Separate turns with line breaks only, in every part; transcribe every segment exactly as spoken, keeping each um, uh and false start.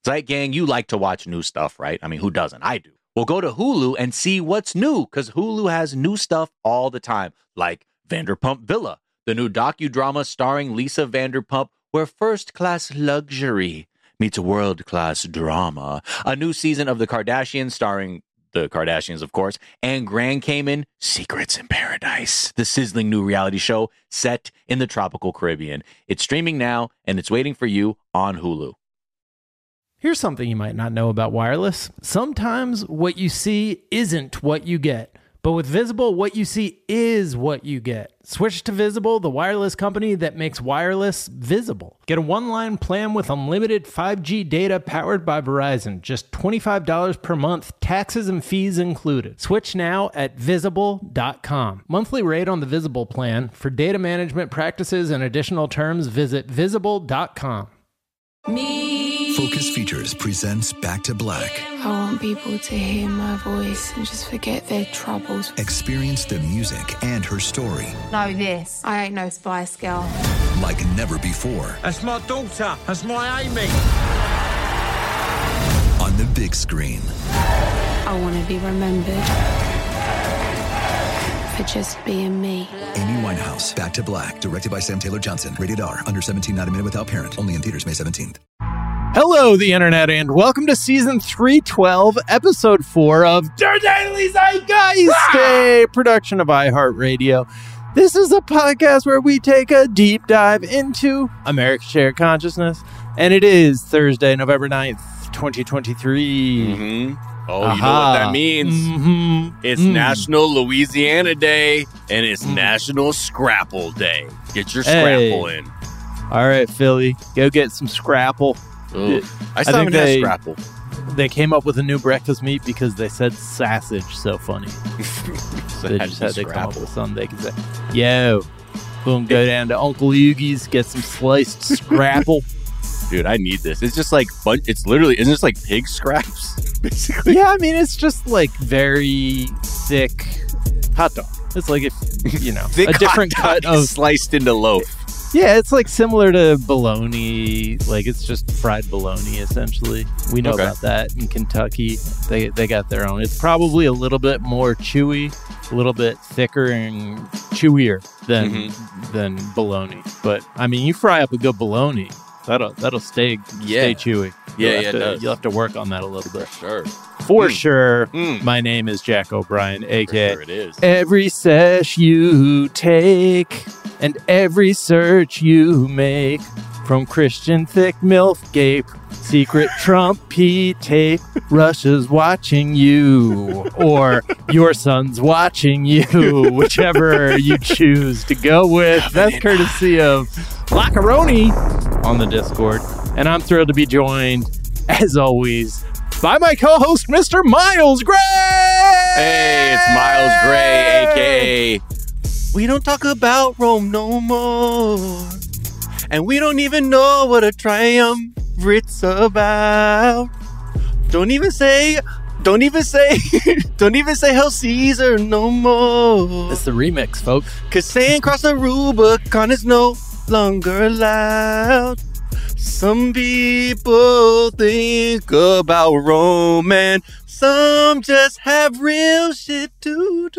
Zeit Gang, you like to watch new stuff, right? I mean, who doesn't? I do. Well, go to Hulu and see what's new, because Hulu has new stuff all the time, like Vanderpump Villa, the new docudrama starring Lisa Vanderpump, where first-class luxury meets world-class drama. A new season of The Kardashians starring the Kardashians, of course, and Grand Cayman, Secrets in Paradise, the sizzling new reality show set in the tropical Caribbean. It's streaming now, and it's waiting for you on Hulu.
Here's something you might not know about wireless. Sometimes what you see isn't what you get. But with Visible, what you see is what you get. Switch to Visible, the wireless company that makes wireless visible. Get a one-line plan with unlimited five G data powered by Verizon. Just twenty-five dollars per month, taxes and fees included. Switch now at visible dot com. Monthly rate on the Visible plan. For data management practices and additional terms, visit visible dot com.
Me.
Focus Features presents Back to Black.
I want people to hear my voice and just forget their troubles.
Experience the music and her story.
Know this, I ain't no Spice Girl.
Like never before.
That's my daughter. That's my Amy.
On the big screen.
I want to be remembered for just being me.
Amy Winehouse, Back to Black, directed by Sam Taylor Johnson. Rated R, under seventeen, not a minute without parent. Only in theaters May seventeenth.
Hello, the internet, and welcome to season three twelve, episode four of Der Daily Zeitgeist, a production of iHeartRadio. This is a podcast where we take a deep dive into America's shared consciousness, and it is Thursday, November ninth, twenty twenty-three.
Mm-hmm. Oh,
Aha.
you know what that means.
Mm-hmm.
It's
mm.
National Louisiana Day, and it's mm. National Scrapple Day. Get your
Hey.
Scrapple in.
All right, Philly, go get some Scrapple.
Ooh. I
I
still
think
haven't had
they-
Scrapple.
They came up with a new breakfast meat because they said sausage so funny.
So
They
it had
just
to
had
be
to come up
Scrapple.
with something they could say. Yo, boom, go down to Uncle Yoogie's, get some sliced scrapple.
Dude, I need this. It's just like fun. It's literally, isn't this like pig scraps, basically?
Yeah, I mean, it's just like very thick hot dog. It's like, if you know,
Thick
a different
hot
cut
dog
of...
sliced into loaf.
Yeah, it's like similar to bologna. Like, it's just fried bologna, essentially. We know
Okay.
about that in Kentucky. They they got their own. It's probably a little bit more chewy, a little bit thicker and chewier than
Mm-hmm.
than bologna. But, I mean, you fry up a good bologna, that'll that'll stay,
Yeah.
stay chewy.
Yeah,
You'll
yeah,
have
it
to,
does.
You'll have to work on that a little bit.
Sure.
For
Mm.
sure,
Mm.
my name is Jack O'Brien, a k a.
Sure it is.
Every sesh you take and every search you make, from Christian thick MILF gape, secret Trump P tape, Russia's watching you, or your son's watching you, whichever you choose to go with. That's courtesy of Lacaroni on the Discord. And I'm thrilled to be joined, as always, by my co-host, Mister Miles Gray!
Hey, it's Miles Gray, a k a. We don't talk about Rome no more. And we don't even know what a triumvirate's about. Don't even say, don't even say, don't even say Hail Caesar no more.
It's the remix, folks.
Cause saying cross the Rubicon is no longer allowed. Some people think about Rome and some just have real shit to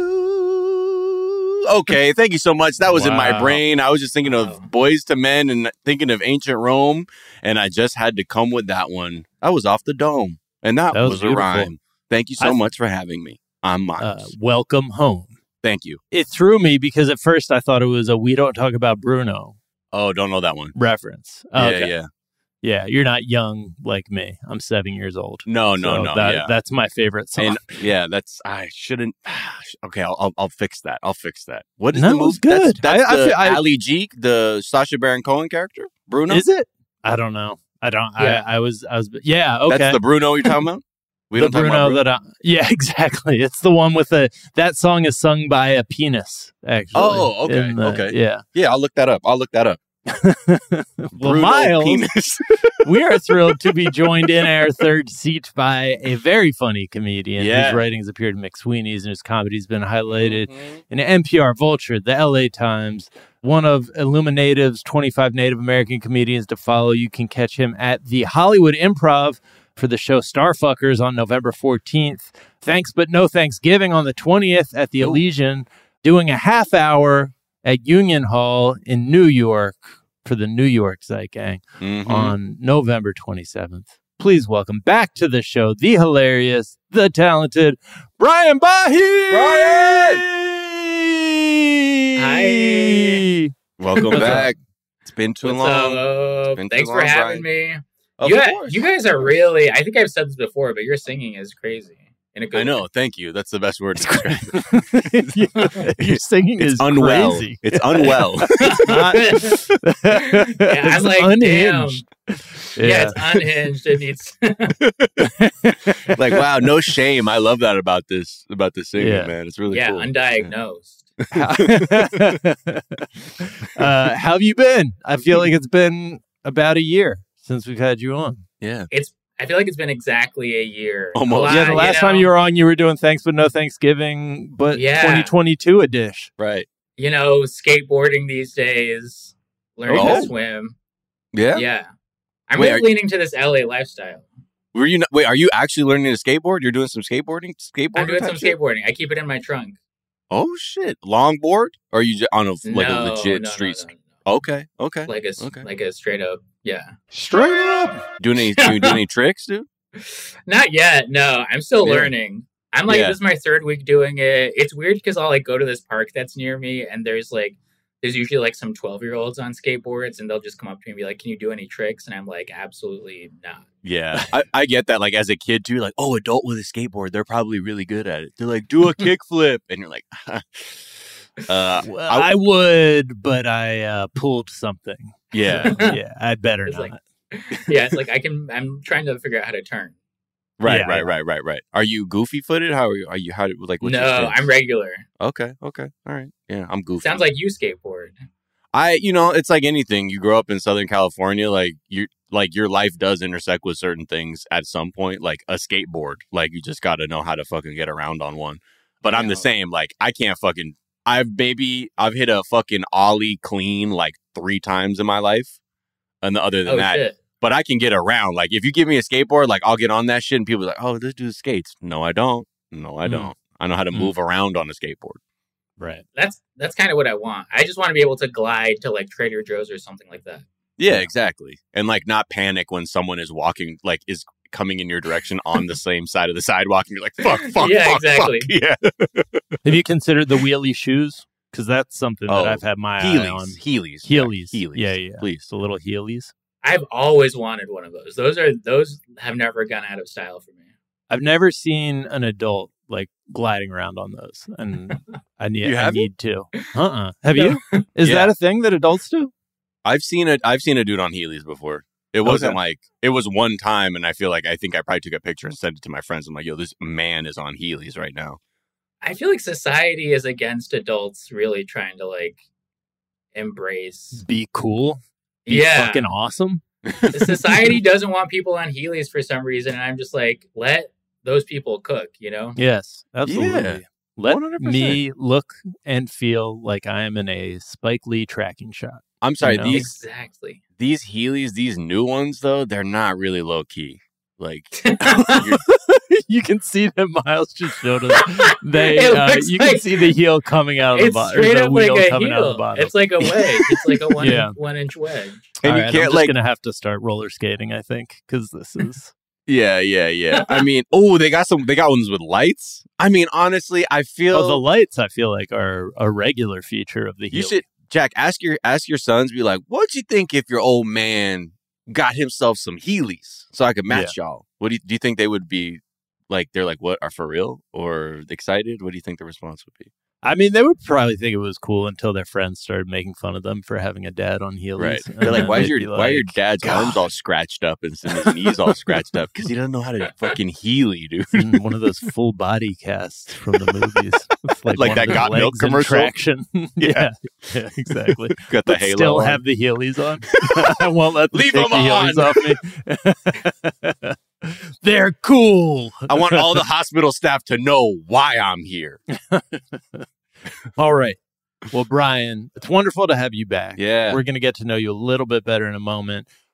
do. Okay, thank you so much. That was in my
Wow.
brain. I was just thinking
Wow.
of Boys to Men and thinking of ancient Rome, and I just had to come with that one. I was off the dome, and that,
That was
was, a
beautiful.
rhyme. Thank you so
I-
much for having me. I'm Miles.
Uh, welcome home.
Thank you.
It threw me because at first I thought it was a We Don't Talk About Bruno
Oh, don't know that one.
reference.
Yeah,
Okay.
yeah.
Yeah, you're not young like me. I'm seven years old.
No, no,
So
no.
that,
yeah.
That's my favorite song.
And yeah, that's I shouldn't. Okay, I'll, I'll I'll fix that. I'll fix that. What is
No,
the
it
movie?
was good.
That's, that's
I- I
the
feel- I-
Ali G, the Sacha Baron Cohen character, Bruno.
Is it? I don't know. I don't.
Yeah.
I, I was. I was. Yeah. Okay.
That's the Bruno you're talking about. We
the
don't talk
Bruno
about Bruno.
that I, yeah, exactly. It's the one with the that song is sung by a penis. Actually.
Oh, okay,
in the-
okay.
Yeah.
Yeah, I'll look that up. I'll look that up.
Well,
Bruno
Miles,
penis.
we are thrilled to be joined in our third seat by a very funny comedian
Yeah.
whose writings appeared in McSweeney's and whose comedy's been highlighted
Mhm.
in N P R, Vulture, the L A Times, one of Illuminative's twenty-five Native American comedians to follow. You can catch him at the Hollywood Improv, for the show Starfuckers on November fourteenth. Thanks But No Thanksgiving on the twentieth at the Elysian. Doing a half hour at Union Hall in New York for the New York Zeitgang
Mm-hmm.
on November twenty-seventh. Please welcome back to the show the hilarious, the talented Brian Bahi!
Brian!
Hi.
Welcome
What's
back. It's been too
What's
long.
up?
been too
Thanks for
long,
having
Brian.
me.
Of
You, guys,
course.
you guys are really, I think I've said this before, but your singing is crazy. In a good
I know.
way.
Thank you. That's the best word to describe.
Your singing
It's
is
unwell.
crazy.
It's unwell.
Not-
Yeah, I'm
It's
like,
unhinged.
damn. Yeah, it's unhinged. It needs.
Like, wow, no shame. I love that about this about this singing,
Yeah.
man. It's really
yeah,
cool.
undiagnosed.
uh, how have you been? I feel like it's been about a year since we've had you on.
Yeah.
It's. I feel like it's been exactly a year.
Almost.
A lot,
Yeah, the last
you
time
know,
you were on, you were doing Thanks But No Thanksgiving, but
Yeah.
twenty twenty-two a dish.
Right.
You know, skateboarding these days, learning
Oh.
to swim.
Yeah.
Yeah. I'm
Wait,
really
are-
leaning to this L A lifestyle.
Were you not, wait, are you actually learning to skateboard? You're doing some skateboarding? Skateboarding?
I'm doing
type
some
shit?
skateboarding. I keep it in my trunk.
Oh shit. Longboard? Or are you just on a like
no,
a legit
no,
street
no,
sk-
no,
Okay. Okay.
no. Like a,
Okay.
like a straight up, yeah.
Straight up.
Doing any do you do any tricks, dude?
Not yet. No, I'm still
Yeah.
learning. I'm like,
Yeah.
this is my third week doing it. It's weird because I'll like go to this park that's near me, and there's like, there's usually like some twelve year olds on skateboards, and they'll just come up to me and be like, "Can you do any tricks?" And I'm like, absolutely not.
Yeah. I, I get that like as a kid too, like, oh, adult with a skateboard, they're probably really good at it. They're like, do a kickflip. And you're like, uh
Well, I,
I-
would, but I uh, pulled something.
yeah.
Yeah, I'd better
It's
not.
like- Yeah, it's like I can. I'm trying to figure out how to turn.
Right,
Yeah,
right,
yeah.
right, right, right. Are you goofy footed? How are you? Are you how do like? What's
No,
your stance?
I'm regular.
Okay, okay, all right. Yeah, I'm goofy.
Sounds like you skateboard.
I, you know, it's like anything. You grow up in Southern California, like you, like your life does intersect with certain things at some point. Like a skateboard, like you just got to know how to fucking get around on one. But I'm the
Yeah.
same. Like I can't fucking. I've maybe I've hit a fucking ollie clean like three times in my life, and the other than
Oh
that,
shit!
but I can get around. Like if you give me a skateboard, like I'll get on that shit, and people are like, "Oh, this dude skates." No, I don't. No, I
Mm.
don't. I know how to
Mm.
move around on a skateboard.
Right.
That's that's kind of what I want. I just want to be able to glide to like Trader Joe's or something like that.
Yeah,
Yeah.
exactly. And like not panic when someone is walking, like is coming in your direction on the same side of the sidewalk, and you're like, "Fuck, fuck,
Yeah,
fuck,
exactly.
fuck." Yeah,
Have you considered the wheelie shoes? Because that's something that
Oh,
I've had my eye on.
Heelys, Heelys,
Heelys.
Heelys.
Yeah, yeah.
Please.
The little Heelys.
I've always wanted one of those. Those are those have never gone out of style for me.
I've never seen an adult like gliding around on those, and I need
You
I
haven't?
need to. Uh-uh. Have you? Is
Yeah.
that a thing that adults do?
I've seen a I've seen a dude on Heelys before. It wasn't
Okay.
like it was one time, and I feel like I think I probably took a picture and sent it to my friends. I'm like, "Yo, this man is on Heelys right now."
I feel like society is against adults really trying to like embrace.
Be cool. Be
Yeah.
fucking awesome.
Society doesn't want people on Heelys for some reason, and I'm just like, let those people cook, you know?
Yes, absolutely.
Yeah.
Let
one hundred percent.
me look and feel like I am in a Spike Lee tracking shot.
I'm sorry,
You know?
these
Exactly.
these Heelys, these new ones though, they're not really low key. Like
You can see that Miles just showed us. They,
It
uh,
looks
you can
like-
see the heel coming out of the
It's
bottom.
straight
the
up like
wheel
a
coming out of the
heel.
bottom.
It's like a wedge. It's like a one
Yeah.
one inch wedge.
and
All
you
right,
can't
I'm just
like
gonna have to start roller skating. I think because this is
yeah, yeah, yeah. I mean, oh, they got some they got ones with lights. I mean, honestly, I feel
oh the lights. I feel like are a regular feature of the heel.
you should Jack, ask your ask your sons, be like, what'd you think if your old man got himself some Heelys so I could match y'all? What do you do you think they would be like they're like, what, are for real? Or excited? What do you think the response would be?
I mean, they would probably think it was cool until their friends started making fun of them for having a dad on Heelys.
Right.
And
They're like,
then
why is
they'd
your
be
why are your
like,
dad's
God.
arms all scratched up and his knees all scratched up? Because he doesn't know how to fucking Heely, dude.
Mm, one of those full body casts from the movies, It's
Like
one
that
of the
Got Milk
legs in
commercial?
traction. yeah. yeah, exactly.
Got the
But
halo
still
on.
have the Heelys on. I won't let them
Leave
take
them
the
on.
Heelys off me. They're cool.
I want all the hospital staff to know why I'm here.
All right. Well, Brian, it's wonderful to have you back.
Yeah.
We're going to get to know you a little bit better in a moment.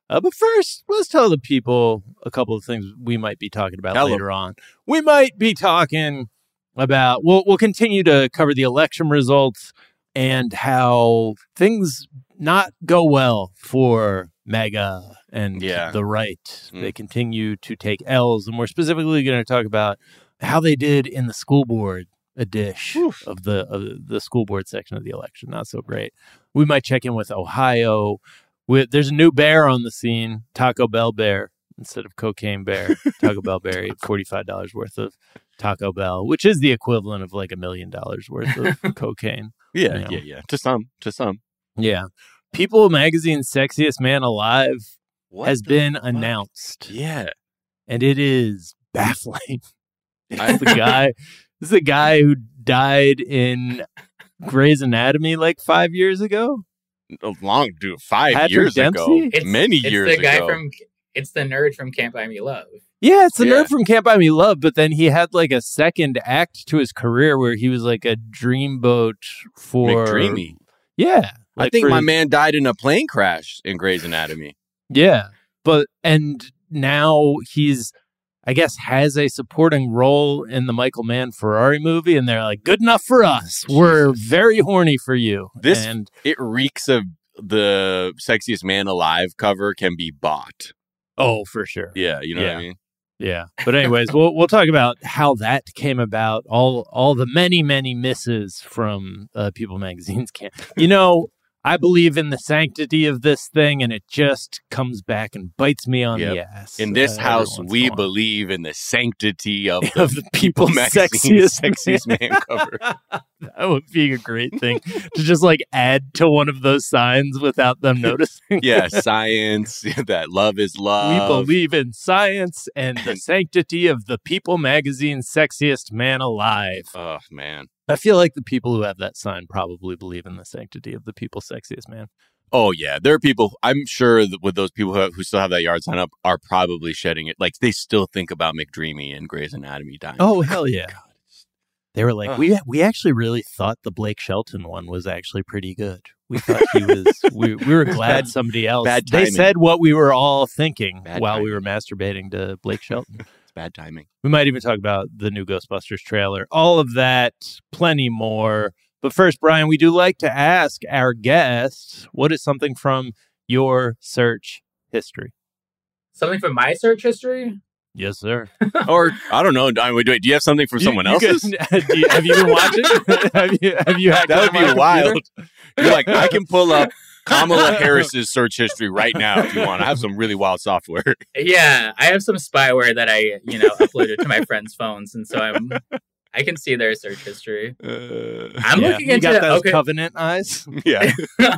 Uh, but first, let's tell the people a couple of things we might be talking about
Tell 'em.
later on. We might be talking about, we'll, we'll continue to cover the election results and how things not go well for MAGA and
Yeah.
the right.
Mm.
They continue to take L's, and we're specifically going to talk about how they did in the school board a dish
Oof.
of the of the school board section of the election. Not so great. We might check in with Ohio. With, there's a new bear on the scene, Taco Bell bear instead of cocaine bear. Taco Bell bear ate forty-five dollars worth of Taco Bell, which is the equivalent of like a million dollars worth of cocaine.
Yeah,
You know.
yeah, yeah. To some, to some.
Yeah. People Magazine's Sexiest Man Alive
What
has
the
been
fuck?
announced,
Yeah.
and it is baffling.
I-
It's the guy. This is the guy who died in Grey's Anatomy like five years ago.
A long, dude, five
Patrick
years
Dempsey?
ago.
It's,
Many
it's
years
the guy
ago.
from it's the nerd from Can't Buy Me Love.
Yeah, it's the
Yeah.
nerd from Can't Buy Me Love, but then he had like a second act to his career where he was like a dreamboat for
McDreamy.
Yeah,
I
like
think
for-
my man died in a plane crash in Grey's Anatomy.
Yeah, but and now he's, I guess, has a supporting role in the Michael Mann Ferrari movie, and they're like, good enough for us. We're very horny for you.
This-
and
It reeks of the Sexiest Man Alive cover can be bought.
oh, for sure.
Yeah, you know what
Yeah.
I mean?
Yeah, but anyways, we'll we'll talk about how that came about. All all the many many misses from uh, People Magazine's camp. You know, I believe in the sanctity of this thing, and it just comes back and bites me on the
Yep.
ass.
In this
uh,
house,
every once
we
in a while.
believe in the sanctity of the,
of the People
Magazine's
sexiest
Sexiest Man cover.
That would be a great thing to just like add to one of those signs without them noticing.
Yeah, science, that love is
We
love.
believe in science and the sanctity of the People Magazine's Sexiest Man Alive.
Oh, man.
I feel like the people who have that sign probably believe in the sanctity of the People's Sexiest Man.
Oh, yeah. There are people, I'm sure that with those people who, have, who still have that yard sign up are probably shedding it. Like, they still think about McDreamy and Grey's Anatomy dying.
Oh, hell yeah. They were like,
Ugh.
we we actually really thought the Blake Shelton one was actually pretty good. We thought he was, we, we were glad
Bad-
somebody else.
bad
They
timing.
said what we were all thinking
Bad
while we
timing.
were masturbating to Blake Shelton.
It's bad timing.
We might even talk about the new Ghostbusters trailer. All of that, plenty more. But first, Brian, we do like to ask our guests, what is something from your search history?
Something from my search history?
Yes, sir.
Or, I don't know. I mean, wait, do you have something from
You-
someone
you
else's?
can- do you- have you been watching? have you? Have you? hacked
That would
on my
be wild.
computer?
You're like, I can pull up Kamala Harris's search history right now if you want. I have some really wild software.
Yeah, I have some spyware that I, you know, uploaded to my friends' phones, and so I'm, I can see their search history.
Uh,
I'm
Yeah,
looking
you
into
got those
okay.
Covenant eyes.
yeah.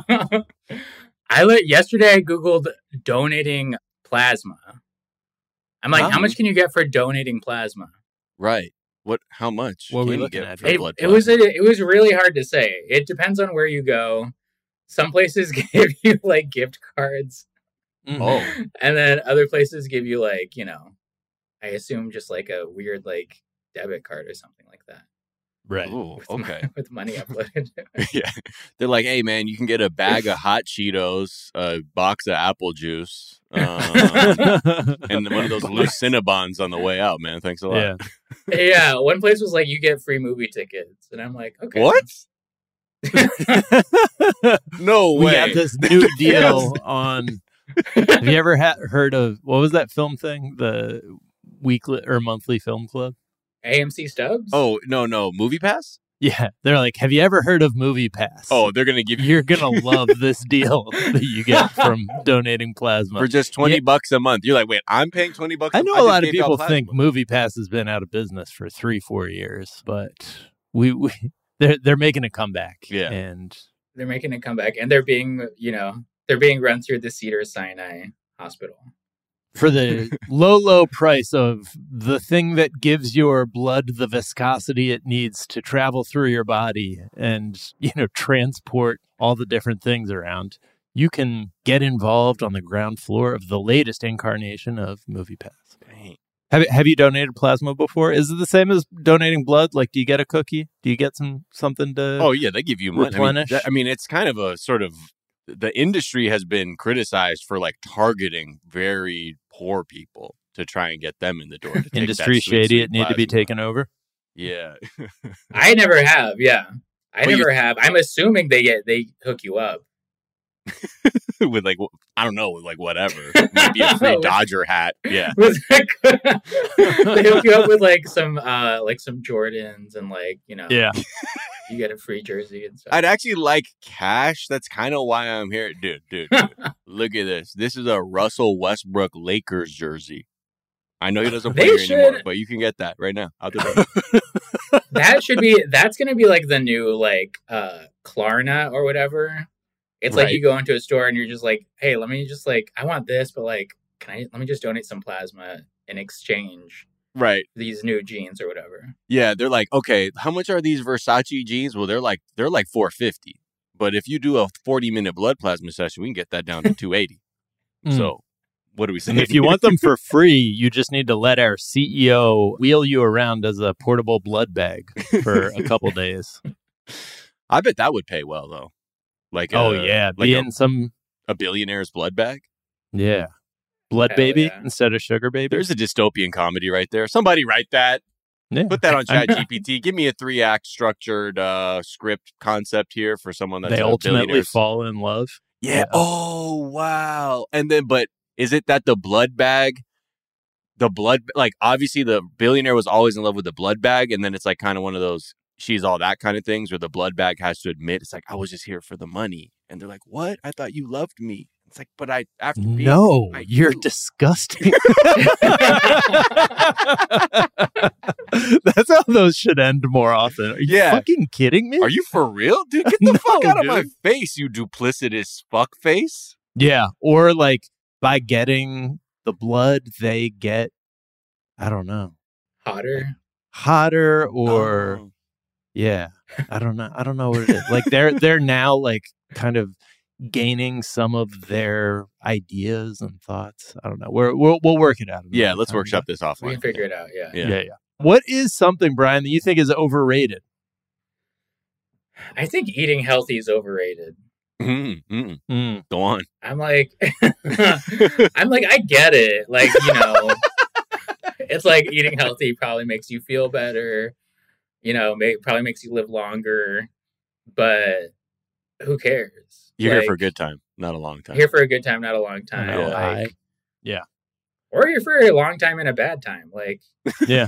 I let yesterday. I googled donating plasma. I'm like,
Oh.
how much can you get for donating plasma?
Right. What? How much?
What were we
can you
looking
get
at?
for
It,
blood
it was
plasma?
a, it was really hard to say. It depends on where you go. Some places give you like gift cards,
Oh.
and then other places give you like, you know, I assume just like a weird like debit card or something like that.
Right.
Ooh,
With mon-
okay.
with money uploaded.
Yeah. They're like, hey, man, you can get a bag of hot Cheetos, a box of apple juice, um, and one of those loose Cinnabons on the way out, man. Thanks a lot.
Yeah.
Yeah, one place was like, you get free movie tickets, and I'm like, okay,
What? No
We
way.
got this new deal on. Have you ever ha- heard of what was that film thing? The weekly or monthly film club?
A M C Stubs.
Oh, no, no. Movie Pass?
Yeah, they're like, have you ever heard of Movie Pass?
Oh, they're going to give you
You're gonna love this deal that you get from donating plasma.
for just twenty
Yeah.
bucks a month. You're like, wait, I'm paying twenty bucks
I
a
know
month?
a lot
just
of
gave y'all
people think
plasma.
Movie Pass has been out of business for three, four years, but we, we they're they're making a comeback.
Yeah.
and
They're making a comeback, and they're being, you know, they're being run through the Cedar Sinai Hospital.
for the low, low price of the thing that gives your blood the viscosity it needs to travel through your body and, you know, transport all the different things around, you can get involved on the ground floor of the latest incarnation of Movie Pass.
Dang.
Have, have you donated plasma before? Is it the same as donating blood? Like, do you get a cookie? Do you get some something to...
Oh, yeah, they give you money. I mean,
Replenish.
that- I mean, it's kind of a sort of the industry has been criticized for like targeting very poor people to try and get them in the door. To take that
Industry
sweet,
shady.
sweet
It need to be
plasma.
taken over.
Yeah.
I never have. Yeah, I
But you-
never have. I'm assuming they get they hook you up.
With like, I don't know, with like whatever. Maybe a free
With-
Dodger hat. Yeah.
With like, they hook you up with like some uh like some Jordans and like you know
Yeah.
you get a free jersey and stuff.
I'd actually like cash. That's kind of why I'm here. Dude, dude, dude. Look at this. This is a Russell Westbrook Lakers jersey. I know he doesn't play
They
here anymore,
should-
but you can get that right now. Out the door.
That should be that's gonna be like the new like uh Klarna or whatever. It's like
Right.
you go into a store and you're just like, hey, let me just like I want this, but like can I let me just donate some plasma in exchange
Right.
for these new jeans or whatever.
Yeah, they're like, okay, how much are these Versace jeans? Well, they're like they're like four fifty. But if you do a forty minute blood plasma session, we can get that down to two eighty.
Mm.
So, what do we say?
And if you want them for free, you just need to let our C E O wheel you around as a portable blood bag for a couple days.
I bet that would pay well though. Like,
Oh
a,
yeah,
like
be
a,
in some
a billionaire's blood bag.
yeah blood
Hell
baby
yeah.
instead of sugar baby.
There's a dystopian comedy right there. Somebody write that.
yeah.
Put that on
I'm-
ChatGPT. Give me a three act structured uh, script concept here for someone that's
They
a
ultimately
billionaire's-
fall in love.
Yeah.
Yeah.
Oh wow. And then, but is it that the blood bag, the blood, like obviously the billionaire was always in love with the blood bag, and then it's like kind of one of those she's all that kind of things where the blood bag has to admit it's like I was just here for the money, and they're like, what? I thought you loved me. It's like, but I after being,
No,
I
you're
do.
disgusting. That's how those should end more often. Are you
Yeah.
fucking kidding me?
Are you for real, dude? Get the fuck
No,
out of my
dude.
face, you duplicitous fuck face.
Yeah, or like by getting the blood, they get, I don't know,
Hotter.
hotter or
Oh.
yeah, I don't know, I don't know what it is. Like they're they're now like kind of gaining some of their ideas and thoughts. I don't know. We're, we'll we'll work it out.
Yeah,
another
let's
time,
workshop this
We
offline.
can figure it out. Yeah.
Yeah.
Yeah. yeah, yeah. What is something, Brian, that you think is overrated?
I think eating healthy is overrated.
Mm, mm,
Mm.
go on.
I'm like, I'm like, I get it. Like, you know, it's like eating healthy probably makes you feel better. You know, may, probably makes you live longer. But who cares?
You're
Like,
here for a good time, not a long time.
Here for a good time, not a long time.
No,
like,
I- yeah.
Or here for a long time and a bad time. Like,
Yeah.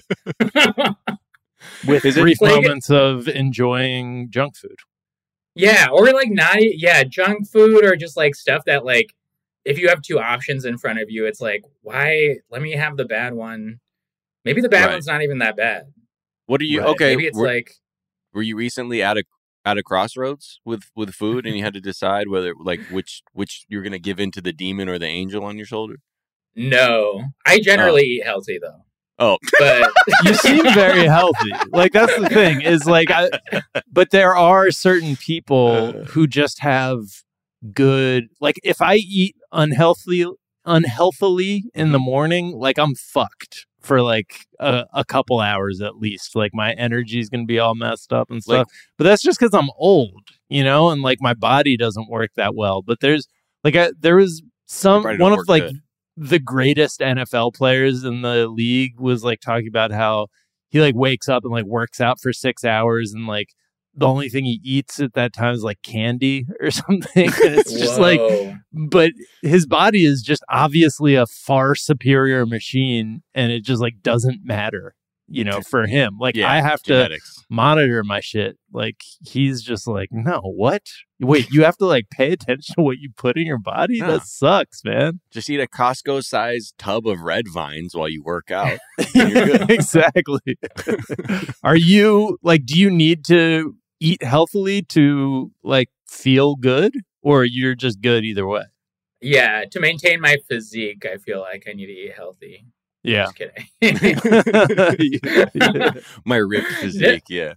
With
Is it-
brief
Like-
moments of enjoying junk food.
yeah, or like not, e- yeah, junk food or just like stuff that like, if you have two options in front of you, it's like, why? Let me have the bad one. Maybe the bad
Right.
one's not even that bad.
What are you?
Right.
Okay,
Maybe it's
were,
like,
were you recently at a at a crossroads with with food, and you had to decide whether like which which you're gonna give in to the demon or the angel on your shoulder?
no. I generally eat healthy though.
Oh,
But
You seem very healthy. Like that's the thing is like, I, but there are certain people who just have good. Like if I eat unhealthy, unhealthily in the morning, like I'm fucked for like a, a couple hours at least. Like my energy is gonna be all messed up and stuff.
Like-
but that's just because I'm old, you know, and like my body doesn't work that well. But there's like I, there was some
Probably
one
don't
of
work
like
good.
the greatest N F L players in the league was like talking about how he like wakes up and like works out for six hours and like the only thing he eats at that time is like candy or something. And it's just like,
whoa.
but his body is just obviously a far superior machine and it just like doesn't matter, you know, for him. Like
yeah,
I have to
genetics.
monitor my shit. Like he's just like, no, what? Wait, you have to like pay attention to what you put in your body?
Yeah.
That sucks, man.
Just eat a Costco sized tub of red vines while you work out. and you're good.
Exactly. Are you like, do you need to eat healthily to like feel good or you're just good either way?
Yeah, to maintain my physique, I feel like I need to eat healthy.
Yeah.
Just kidding.
My ripped physique, yeah.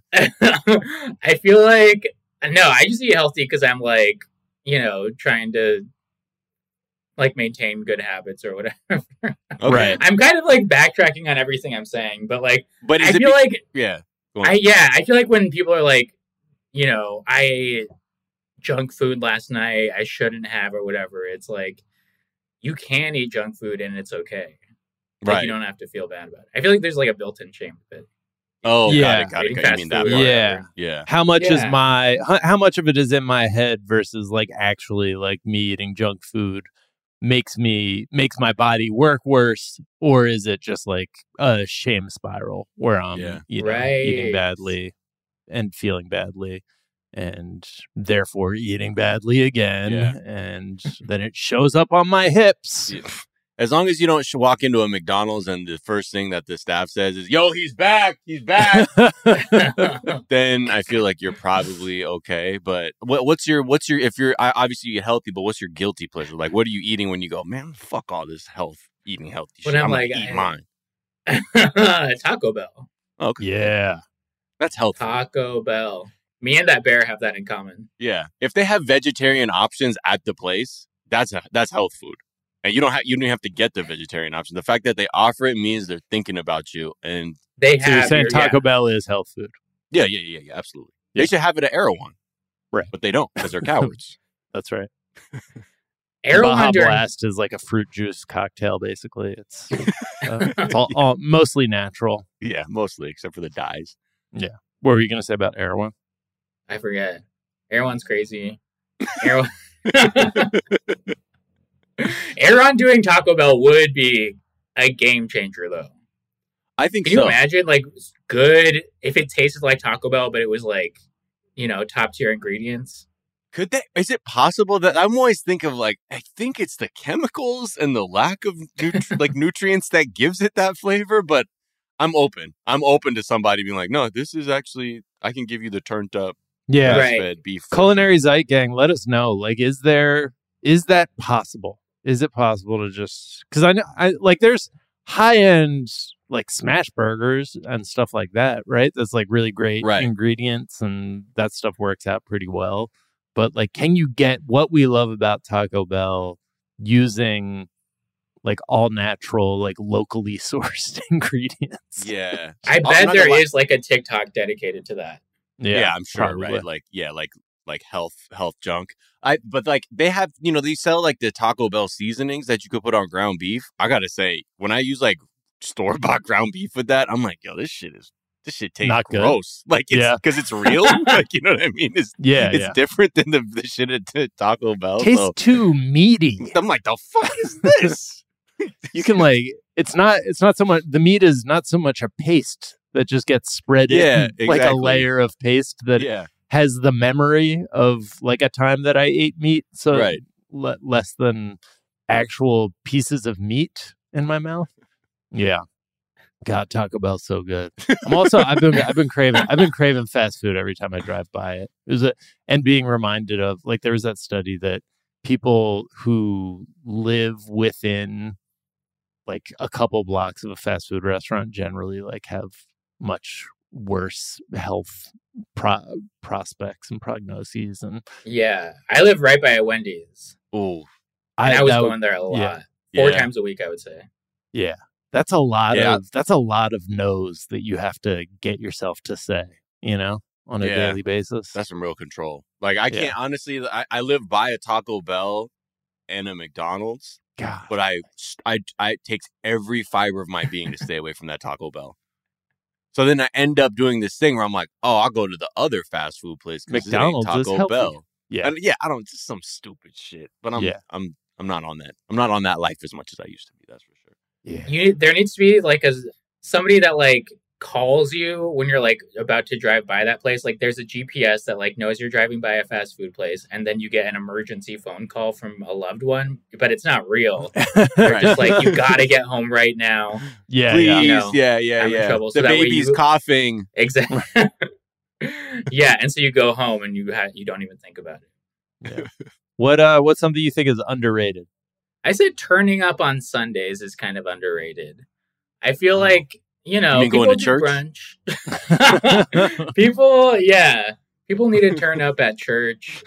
I feel like no, I just eat healthy because I'm like, you know, trying to like maintain good habits or whatever.
Okay.
Right.
I'm kind of like backtracking on everything I'm saying, but like
But is
I
it
feel
be-
like
yeah. Go on.
I yeah, I feel like when people are like, you know, I junk food last night. I shouldn't have or whatever. It's like you can eat junk food and it's okay. Like,
Right.
you don't have to feel bad about it. I feel like there's like a built-in shame with it.
Oh,
Yeah.
got it, got it.
Eating
You
fast
mean that
food or
part.
Yeah.
whatever.
Yeah.
How much is
Yeah.
my how, how much of it is in my head versus like actually like me eating junk food makes me makes my body work worse, or is it just like a shame spiral where I'm
Yeah.
you know, eating
Right.
badly and feeling badly and therefore eating badly again,
Yeah.
and then it shows up on my hips.
Yeah. As long as you don't sh- walk into a McDonald's and the first thing that the staff says is, yo, he's back, he's back, then I feel like you're probably okay. But what, what's your, what's your, if you're, I, obviously you get healthy, but what's your guilty pleasure? Like, what are you eating when you go, man, fuck all this health, eating healthy
When
shit.
I'm
I'm,
like,
gonna eat
I-
mine.
Taco Bell.
Okay.
Yeah.
That's healthy.
Taco Bell. Me and that bear have that in common.
Yeah. If they have vegetarian options at the place, that's a, that's health food. And you don't have you don't have to get the vegetarian option. The fact that they offer it means they're thinking about you. And
They
So you're
have
saying
your-
Taco
yeah.
Bell is health food.
yeah, yeah, yeah, yeah, absolutely.
Yeah.
They should have it at Erewhon.
Right.
But they don't because they're cowards.
That's right.
Erewhon
Baja
during-
Blast is like a fruit juice cocktail, basically. It's uh, it's all, all mostly natural.
Yeah, mostly except for the dyes.
What were you going to say about Erewhon?
I forget. Erewhon's crazy. Erewhon. Erewhon doing Taco Bell would be a game changer, though.
I think
Can you
so.
imagine, like, good if it tasted like Taco Bell, but it was like, you know, top tier ingredients?
Could they? Is it possible that I'm always think of like I think it's the chemicals and the lack of nutri- like nutrients that gives it that flavor? But I'm open. I'm open to somebody being like, no, this is actually I can give you the turned up
Yeah.
Right.
grass-fed beef.
Culinary Zeit Gang, let us know. Like, is there, is that possible? Is it possible to just, because I know, I like, there's high end, like, smash burgers and stuff like that, right? That's like really great
Right.
ingredients and that stuff works out pretty well. But, like, can you get what we love about Taco Bell using, like, all natural, like, locally sourced ingredients?
Yeah.
I
Oh,
bet
not
there
gonna lie-
is like a TikTok dedicated to that.
Yeah, I'm sure,
probably.
right? Like, yeah, like like health health junk. I but like they have, you know, they sell like the Taco Bell seasonings that you could put on ground beef. I gotta say, when I use like store bought ground beef with that, I'm like, yo, this shit is this shit tastes
Not good.
gross. Like, it's
Yeah.
because it's real. Like, you know what I mean? It's
Yeah,
it's
yeah.
different than the, the shit at t- Taco Bell.
Tastes
So
too meaty.
I'm like, the fuck is this?
You can like it's not it's not so much the meat is not so much a paste that just gets spread
Yeah,
in like a
exactly.
layer of paste that
Yeah,
has the memory of like a time that I ate meat, so
Right.
le- less than actual pieces of meat in my mouth. Yeah. God, Taco Bell's so good. I'm also I've been I've been craving I've been craving fast food every time I drive by it. It was a, and being reminded of like there was that study that people who live within like a couple blocks of a fast food restaurant generally like have much worse health pro- prospects and prognoses, and
Yeah. I live right by a Wendy's.
ooh,
And I, was
that
going
would-
there a lot.
yeah.
Four
Yeah.
times a week, I would say.
yeah, that's a lot
Yeah.
of that's a lot of no's that you have to get yourself to say, you know, on a
Yeah.
daily basis.
that's some real control. Like, I can't
Yeah.
honestly. I, I live by a Taco Bell and a McDonald's.
God.
But I, I, I it takes every fiber of my being to stay away from that Taco Bell. So then I end up doing this thing where I'm like, oh, I'll go to the other fast food place. 'cause it ain't
McDonald's is
Taco
healthy.
Bell.
Yeah.
And yeah, I don't just some stupid shit. But I'm,
Yeah.
I'm, I'm not on that. I'm not on that life as much as I used to be. That's for sure.
Yeah.
You there needs to be like a somebody that like calls you when you're like about to drive by that place. Like there's a G P S that like knows you're driving by a fast food place, and then you get an emergency phone call from a loved one, but it's not real. They're just like, you gotta get home right now.
Yeah,
Please,
yeah.
You know,
yeah, yeah,
I'm in
yeah.
trouble. So
the
that way
baby's
you-
coughing.
Exactly. Yeah, and so you go home and you ha- you don't even think about it.
What uh what's something you think is underrated?
I said turning up on Sundays is kind of underrated. I feel like, you know,
You mean
people
going to
do
church?
brunch. People, yeah. People need to turn up at church.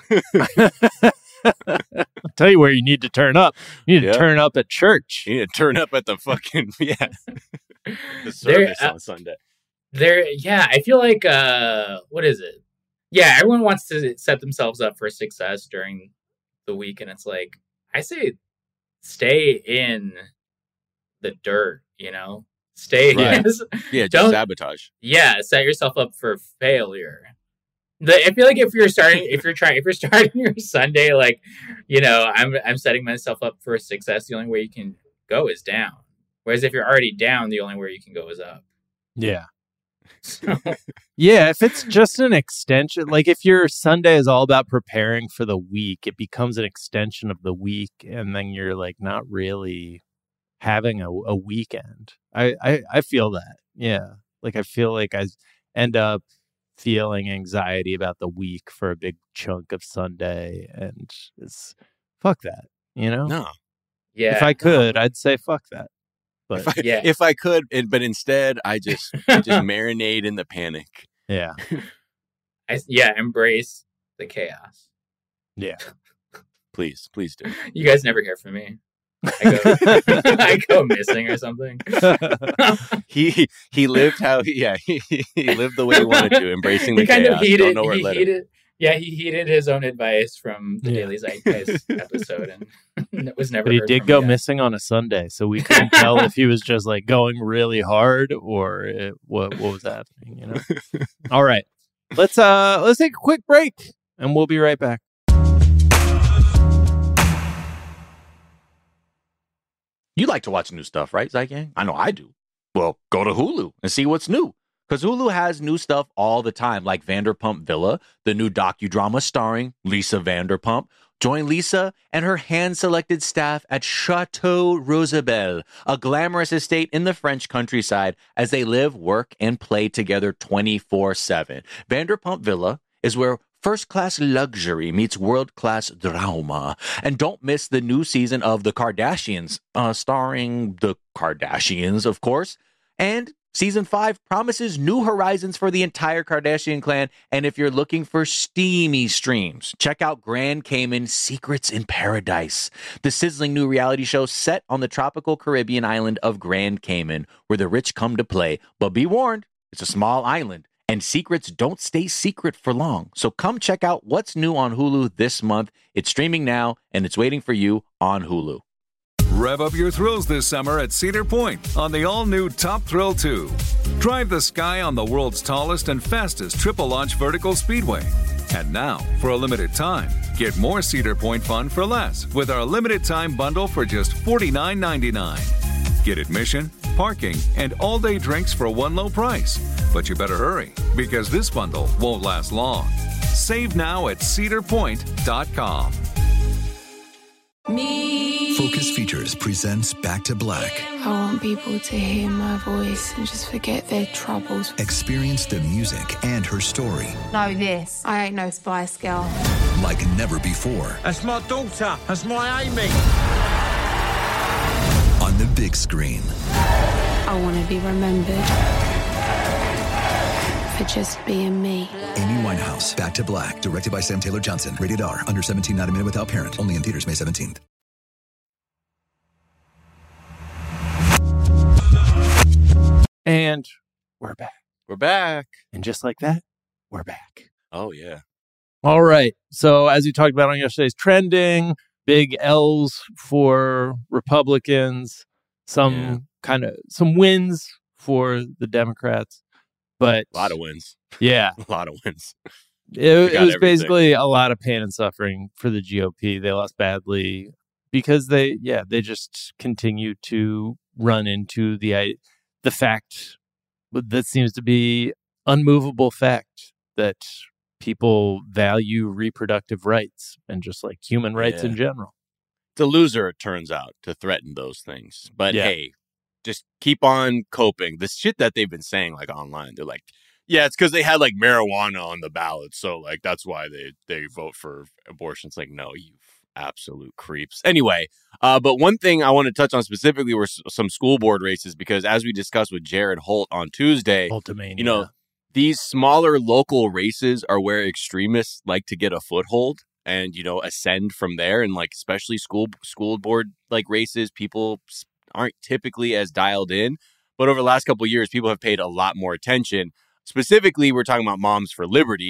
I'll tell you where you need to turn up. You need
Yeah.
to turn up at church.
You need to turn up at the fucking yeah, the
There-
service
uh,
on Sunday.
There, yeah, I feel like, uh, what is it? Yeah, everyone wants to set themselves up for success during the week, and it's like, I say stay in the dirt, you know? Stay
Right. Yeah, just
don't
sabotage.
Yeah, set yourself up for failure. The, I feel like if you're starting if you're trying if you're starting your Sunday like, you know, I'm I'm setting myself up for success, the only way you can go is down. Whereas if you're already down, the only way you can go is up.
Yeah.
So,
Yeah, if it's just an extension, like if your Sunday is all about preparing for the week, it becomes an extension of the week, and then you're like not really having a, a weekend. I, I, I feel that. Yeah. Like I feel like I end up feeling anxiety about the week for a big chunk of Sunday, and it's fuck that, you know?
No.
yeah.
If I could, I'd say fuck that. But
If I,
Yeah.
if I could, and- but instead, I just I just marinate in the panic.
yeah.
I, yeah, embrace the chaos.
Yeah.
Please, please do.
You guys never hear from me. I go, I go missing or something.
He he lived how he, yeah he, he lived the way he wanted to, embracing the
he kind
chaos.
of heeded,
Don't know where it
he
led him.
heeded, yeah, he heeded his own advice from the
Yeah.
Daily Zeitgeist episode, and it was never.
But he
heard
did
from
go
again.
missing on a Sunday, so we couldn't tell if he was just like going really hard or it, what what was happening. You know. All right, let's uh let's take a quick break, and we'll be right back.
You like to watch new stuff, right, Zygang? I know I do. Well, go to Hulu and see what's new. Because Hulu has new stuff all the time, like Vanderpump Villa, the new docudrama starring Lisa Vanderpump. Join Lisa and her hand-selected staff at Chateau Rosabelle, a glamorous estate in the French countryside, as they live, work, and play together twenty-four seven. Vanderpump Villa is where first-class luxury meets world-class drama. And don't miss the new season of The Kardashians, uh, starring the Kardashians, of course. And season five promises new horizons for the entire Kardashian clan. And if you're looking for steamy streams, check out Grand Cayman Secrets in Paradise, the sizzling new reality show set on the tropical Caribbean island of Grand Cayman, where the rich come to play. But be warned, it's a small island, and secrets don't stay secret for long. So come check out what's new on Hulu this month. It's streaming now, and it's waiting for you on Hulu.
Rev up your thrills this summer at Cedar Point on the all-new Top Thrill two. Drive the sky on the world's tallest and fastest triple-launch vertical speedway. And now, for a limited time, get more Cedar Point fun for less with our limited-time bundle for just forty-nine ninety-nine. Get admission, parking, and all-day drinks for one low price. But you better hurry, because this bundle won't last long. Save now at cedar point dot com.
Focus Features presents Back to Black.
I want people to hear my voice and just forget their troubles.
Experience the music and her story
Know this. I ain't no Spice Girl.
like never before
That's my daughter. That's my Amy.
on the big screen.
I want to be remembered for just being me.
Amy Winehouse, Back to Black, directed by Sam Taylor Johnson. Rated R, under seventeen, not a minute without parent. Only in theaters May seventeenth.
And we're back.
We're back.
And just like that, we're back.
Oh yeah.
All right. So as we talked about on yesterday's trending, big L's for Republicans, some
Yeah.
kind of some wins for the Democrats, but
A lot of wins.
yeah,
A lot of wins.
it,
We
it
got
was
everything.
basically a lot of pain and suffering for the G O P. They lost badly because they, yeah, they just continue to run into the i- the fact that seems to be unmovable fact that people value reproductive rights and just like human rights
Yeah.
in general.
It's a loser, it turns out, to threaten those things. But
Yeah.
hey, just keep on coping. The shit that they've been saying, like online, they're like, yeah, it's because they had like marijuana on the ballot, so like that's why they they vote for abortion. It's like, no, you absolute creeps. Anyway, uh, but one thing I want to touch on specifically were s- some school board races, because as we discussed with Jared Holt on Tuesday,
Ultimately,
you know, these smaller local races are where extremists like to get a foothold and, you know, ascend from there. And like, especially school school board like races, people s- aren't typically as dialed in. But over the last couple of years, people have paid a lot more attention. Specifically, we're talking about Moms for Liberty,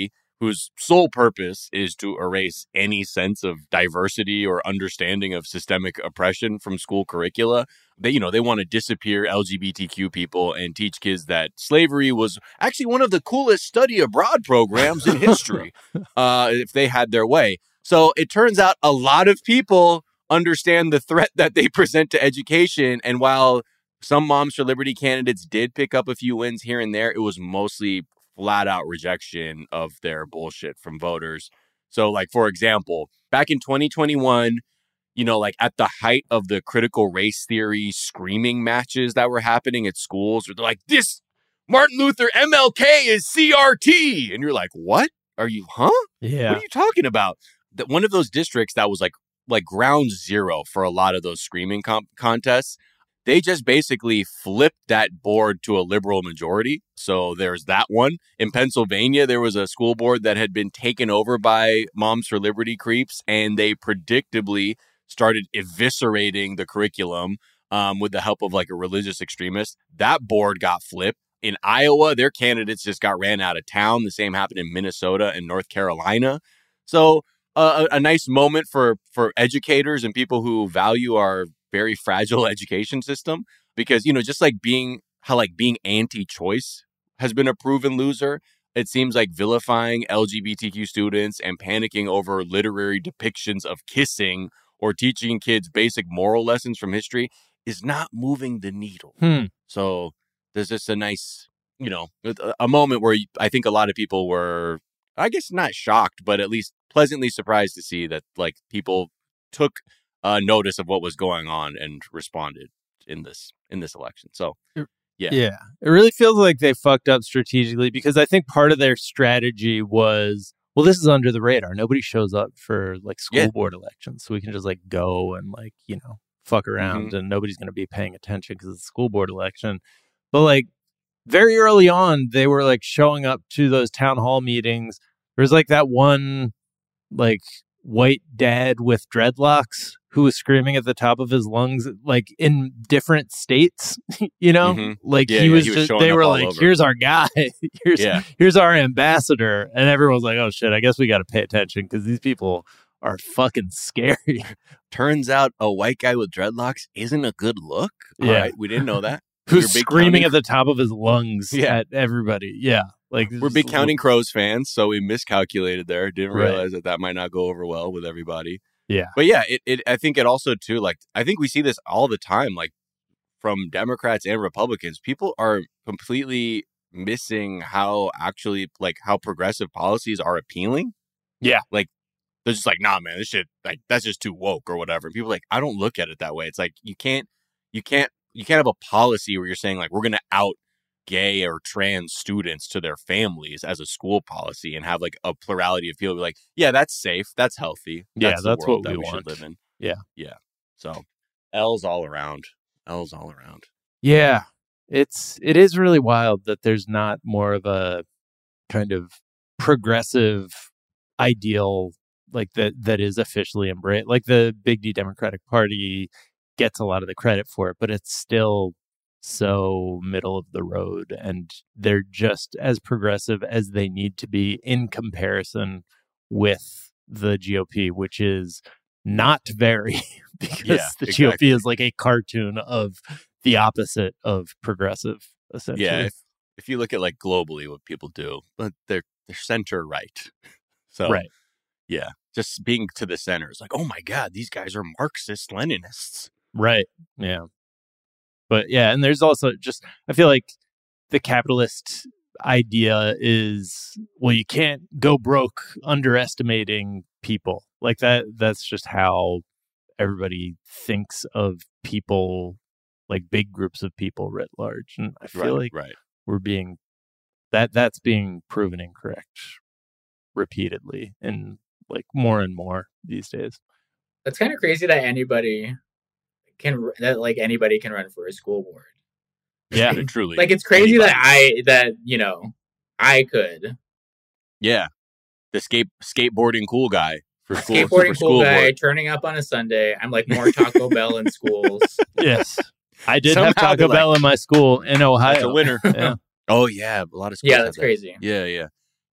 whose sole purpose is to erase any sense of diversity or understanding of systemic oppression from school curricula. They, you know, they want to disappear L G B T Q people and teach kids that slavery was actually one of the coolest study abroad programs in history, uh, if they had their way. So it turns out a lot of people understand the threat that they present to education. And while some Moms for Liberty candidates did pick up a few wins here and there, it was mostly flat out rejection of their bullshit from voters. So, like, for example, back in twenty twenty-one, you know, like at the height of the critical race theory screaming matches that were happening at schools, where they're like, this Martin Luther M L K is C R T. And you're like, what are you, huh?
Yeah.
What are you talking about? That one of those districts that was like, like ground zero for a lot of those screaming comp- contests. They just basically flipped that board to a liberal majority. So there's that one. In Pennsylvania, there was a school board that had been taken over by Moms for Liberty creeps, and they predictably started eviscerating the curriculum um, with the help of like a religious extremist. That board got flipped. In Iowa, their candidates just got ran out of town. The same happened in Minnesota and North Carolina. So uh, a, a nice moment for, for educators and people who value our very fragile education system, because, you know, just like being how like being anti-choice has been a proven loser, it seems like vilifying L G B T Q students and panicking over literary depictions of kissing or teaching kids basic moral lessons from history is not moving the needle.
Hmm.
So there's just a nice, you know, a moment where I think a lot of people were, I guess, not shocked, but at least pleasantly surprised to see that like people took Uh, notice of what was going on and responded in this in this election. So, yeah.
Yeah. It really feels like they fucked up strategically, because I think part of their strategy was, well, this is under the radar. Nobody shows up for like school
Yeah.
board elections. So we can just like go and like, you know, fuck around
Mm-hmm.
and nobody's going to be paying attention because it's a school board election. But like very early on, they were like showing up to those town hall meetings. There's like that one like white dad with dreadlocks who was screaming at the top of his lungs, like in different states, you know,
Mhm.
like
Yeah,
he,
yeah,
was
he was
just,
showing
they
up
were
all
like,
over.
here's our guy. here's,
Yeah.
here's our ambassador. And everyone was like, oh shit, I guess we got to pay attention because these people are fucking scary.
Turns out a white guy with dreadlocks isn't a good look. All
Yeah.
right, we didn't know that.
Who's
We're big
screaming
counting-
at the top of his lungs
Yeah.
at everybody. Yeah. Like
We're big Counting Crows fans, so we miscalculated there. Didn't
Right.
realize that that might not go over well with everybody.
Yeah.
But yeah, it, it I think it also too, like, I think we see this all the time, like from Democrats and Republicans. People are completely missing how actually like how progressive policies are appealing.
Yeah.
Like they're just like, nah, man, this shit, like that's just too woke or whatever. And people are like, I don't look at it that way. It's like you can't you can't you can't have a policy where you're saying like we're gonna out gay or trans students to their families as a school policy and have like a plurality of people be like, yeah, that's safe, that's healthy,
Yeah,
that's, the
that's
world
what we
that we
want.
should live in.
Yeah.
Yeah. So L's all around. L's all around.
Yeah. It's, it is really wild that there's not more of a kind of progressive ideal like that, that is officially embraced. Like the Big D Democratic Party gets a lot of the credit for it, but it's still so middle of the road, and they're just as progressive as they need to be in comparison with the G O P, which is not very because
Yeah,
the G O P
exactly.
is like a cartoon of the opposite of progressive, essentially.
Yeah. If, if you look at like globally what people do, but they're they're center right. So
Right.
yeah. Just being to the center is like, oh my God, these guys are Marxist Leninists.
Right. Yeah. But yeah, and there's also just, I feel like the capitalist idea is, well, you can't go broke underestimating people. Like that, that's just how everybody thinks of people, like big groups of people writ large. And I feel
Right,
like
right.
we're being, that that's being proven incorrect repeatedly and like more and more these days.
That's kind of crazy that anybody can that like anybody can run for a school board.
Yeah.
Truly.
Like it's crazy
Anybody.
that I that you know I could
Yeah. The skate skateboarding cool guy for school. for
skateboarding cool
school
guy
board.
turning up on a Sunday. I'm like more Taco Bell in schools.
Yes. I did
Somehow
have Taco
they're like,
Bell in my school in Ohio.
That's a winner.
Yeah.
Oh yeah, a lot of schools
Yeah,
have
that's
that.
crazy.
Yeah, yeah.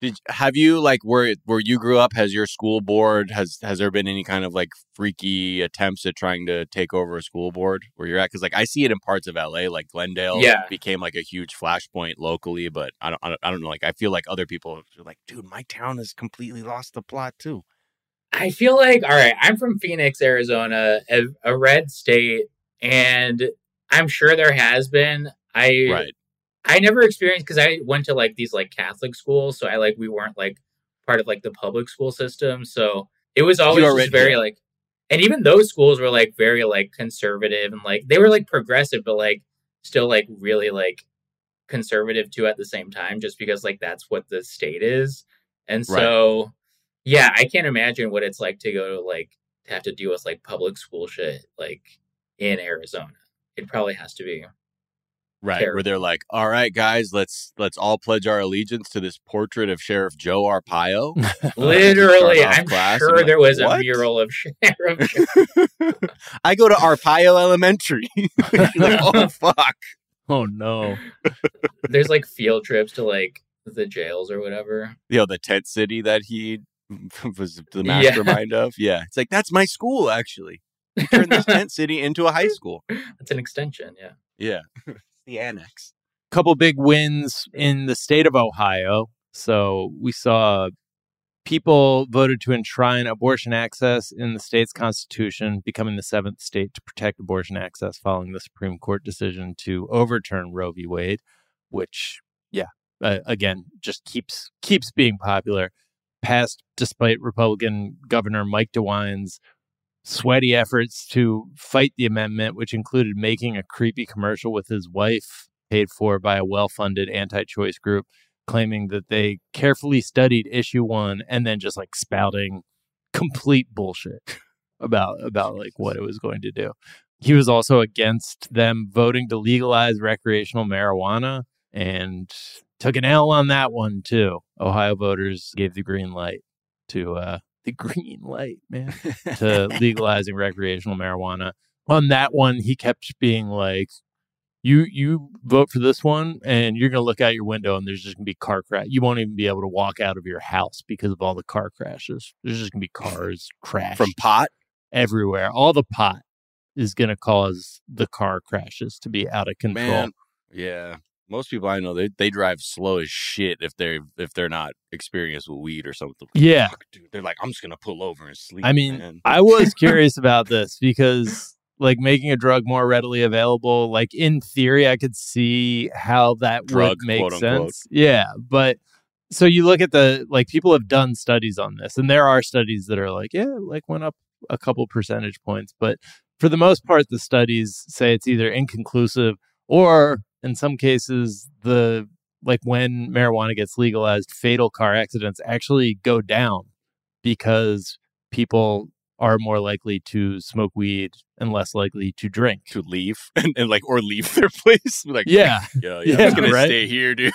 Did have you like where where you grew up? Has your school board has has there been any kind of like freaky attempts at trying to take over a school board where you're at? Because like I see it in parts of L A, like Glendale,
Yeah.
became like a huge flashpoint locally. But I don't, I don't I don't know. Like I feel like other people are like, dude, my town has completely lost the plot too.
I feel like, all right, I'm from Phoenix, Arizona, a, a red state, and I'm sure there has been. I
Right.
I never experienced, because I went to like these like Catholic schools, so I like we weren't like part of like the public school system, so it was always
already-
just very
yeah.
like, and even those schools were like very like conservative and like they were like progressive, but like still like really like conservative too at the same time, just because like that's what the state is, and so yeah, I can't imagine what it's like to go to like to have to deal with like public school shit like in Arizona. It probably has to be.
Right,
Terrible.
where they're like, all right, guys, let's let's all pledge our allegiance to this portrait of Sheriff Joe Arpaio.
Literally,
Start off
I'm
class,
sure
I'm
there
like,
was a
"What?"
mural of Sheriff Joe.
I go to Arpaio Elementary. You're like, oh fuck.
Oh no.
There's like field trips to like the jails or whatever.
You know, the tent city that he was the
Yeah.
mastermind of. Yeah. It's like, that's my school, actually. He turned this tent city into a high school.
That's an extension, yeah.
Yeah. It's the annex.
Couple big wins in the state of Ohio. So we saw people voted to enshrine abortion access in the state's constitution, becoming the seventh state to protect abortion access following the Supreme Court decision to overturn Roe v. Wade, which, yeah, uh, again, just keeps keeps being popular. Passed despite Republican Governor Mike DeWine's sweaty efforts to fight the amendment, which included making a creepy commercial with his wife, paid for by a well-funded anti-choice group, claiming that they carefully studied issue one and then just like spouting complete bullshit about about like what it was going to do. He was also against them voting to legalize recreational marijuana and took an L on that one too. Ohio voters gave the green light to uh the green light, man, to legalizing recreational marijuana. On that one, he kept being like, you you vote for this one and you're going to look out your window and there's just going to be car crash. You won't even be able to walk out of your house because of all the car crashes. There's just going to be cars crashed
From pot?
everywhere. All the pot is going to cause the car crashes to be out of control.
Man. Yeah. Most people I know, they they drive slow as shit if they're if they're not experienced with weed or something.
Yeah.
Fuck, dude. They're like, I'm just gonna pull over and sleep.
I mean,
man.
I was curious about this because, like, making a drug more readily available, like, in theory, I could see how that
Drug,
would make
quote,
sense.
unquote.
Yeah. But so you look at the, like, people have done studies on this, and there are studies that are like, yeah, like, went up a couple percentage points. But for the most part, the studies say it's either inconclusive or, in some cases, the like when marijuana gets legalized, fatal car accidents actually go down because people are more likely to smoke weed and less likely to drink.
To leave and, and like or leave their place. Like,
Yeah.
yeah, yeah,
Yeah,
I'm just gonna
right?
stay here, dude.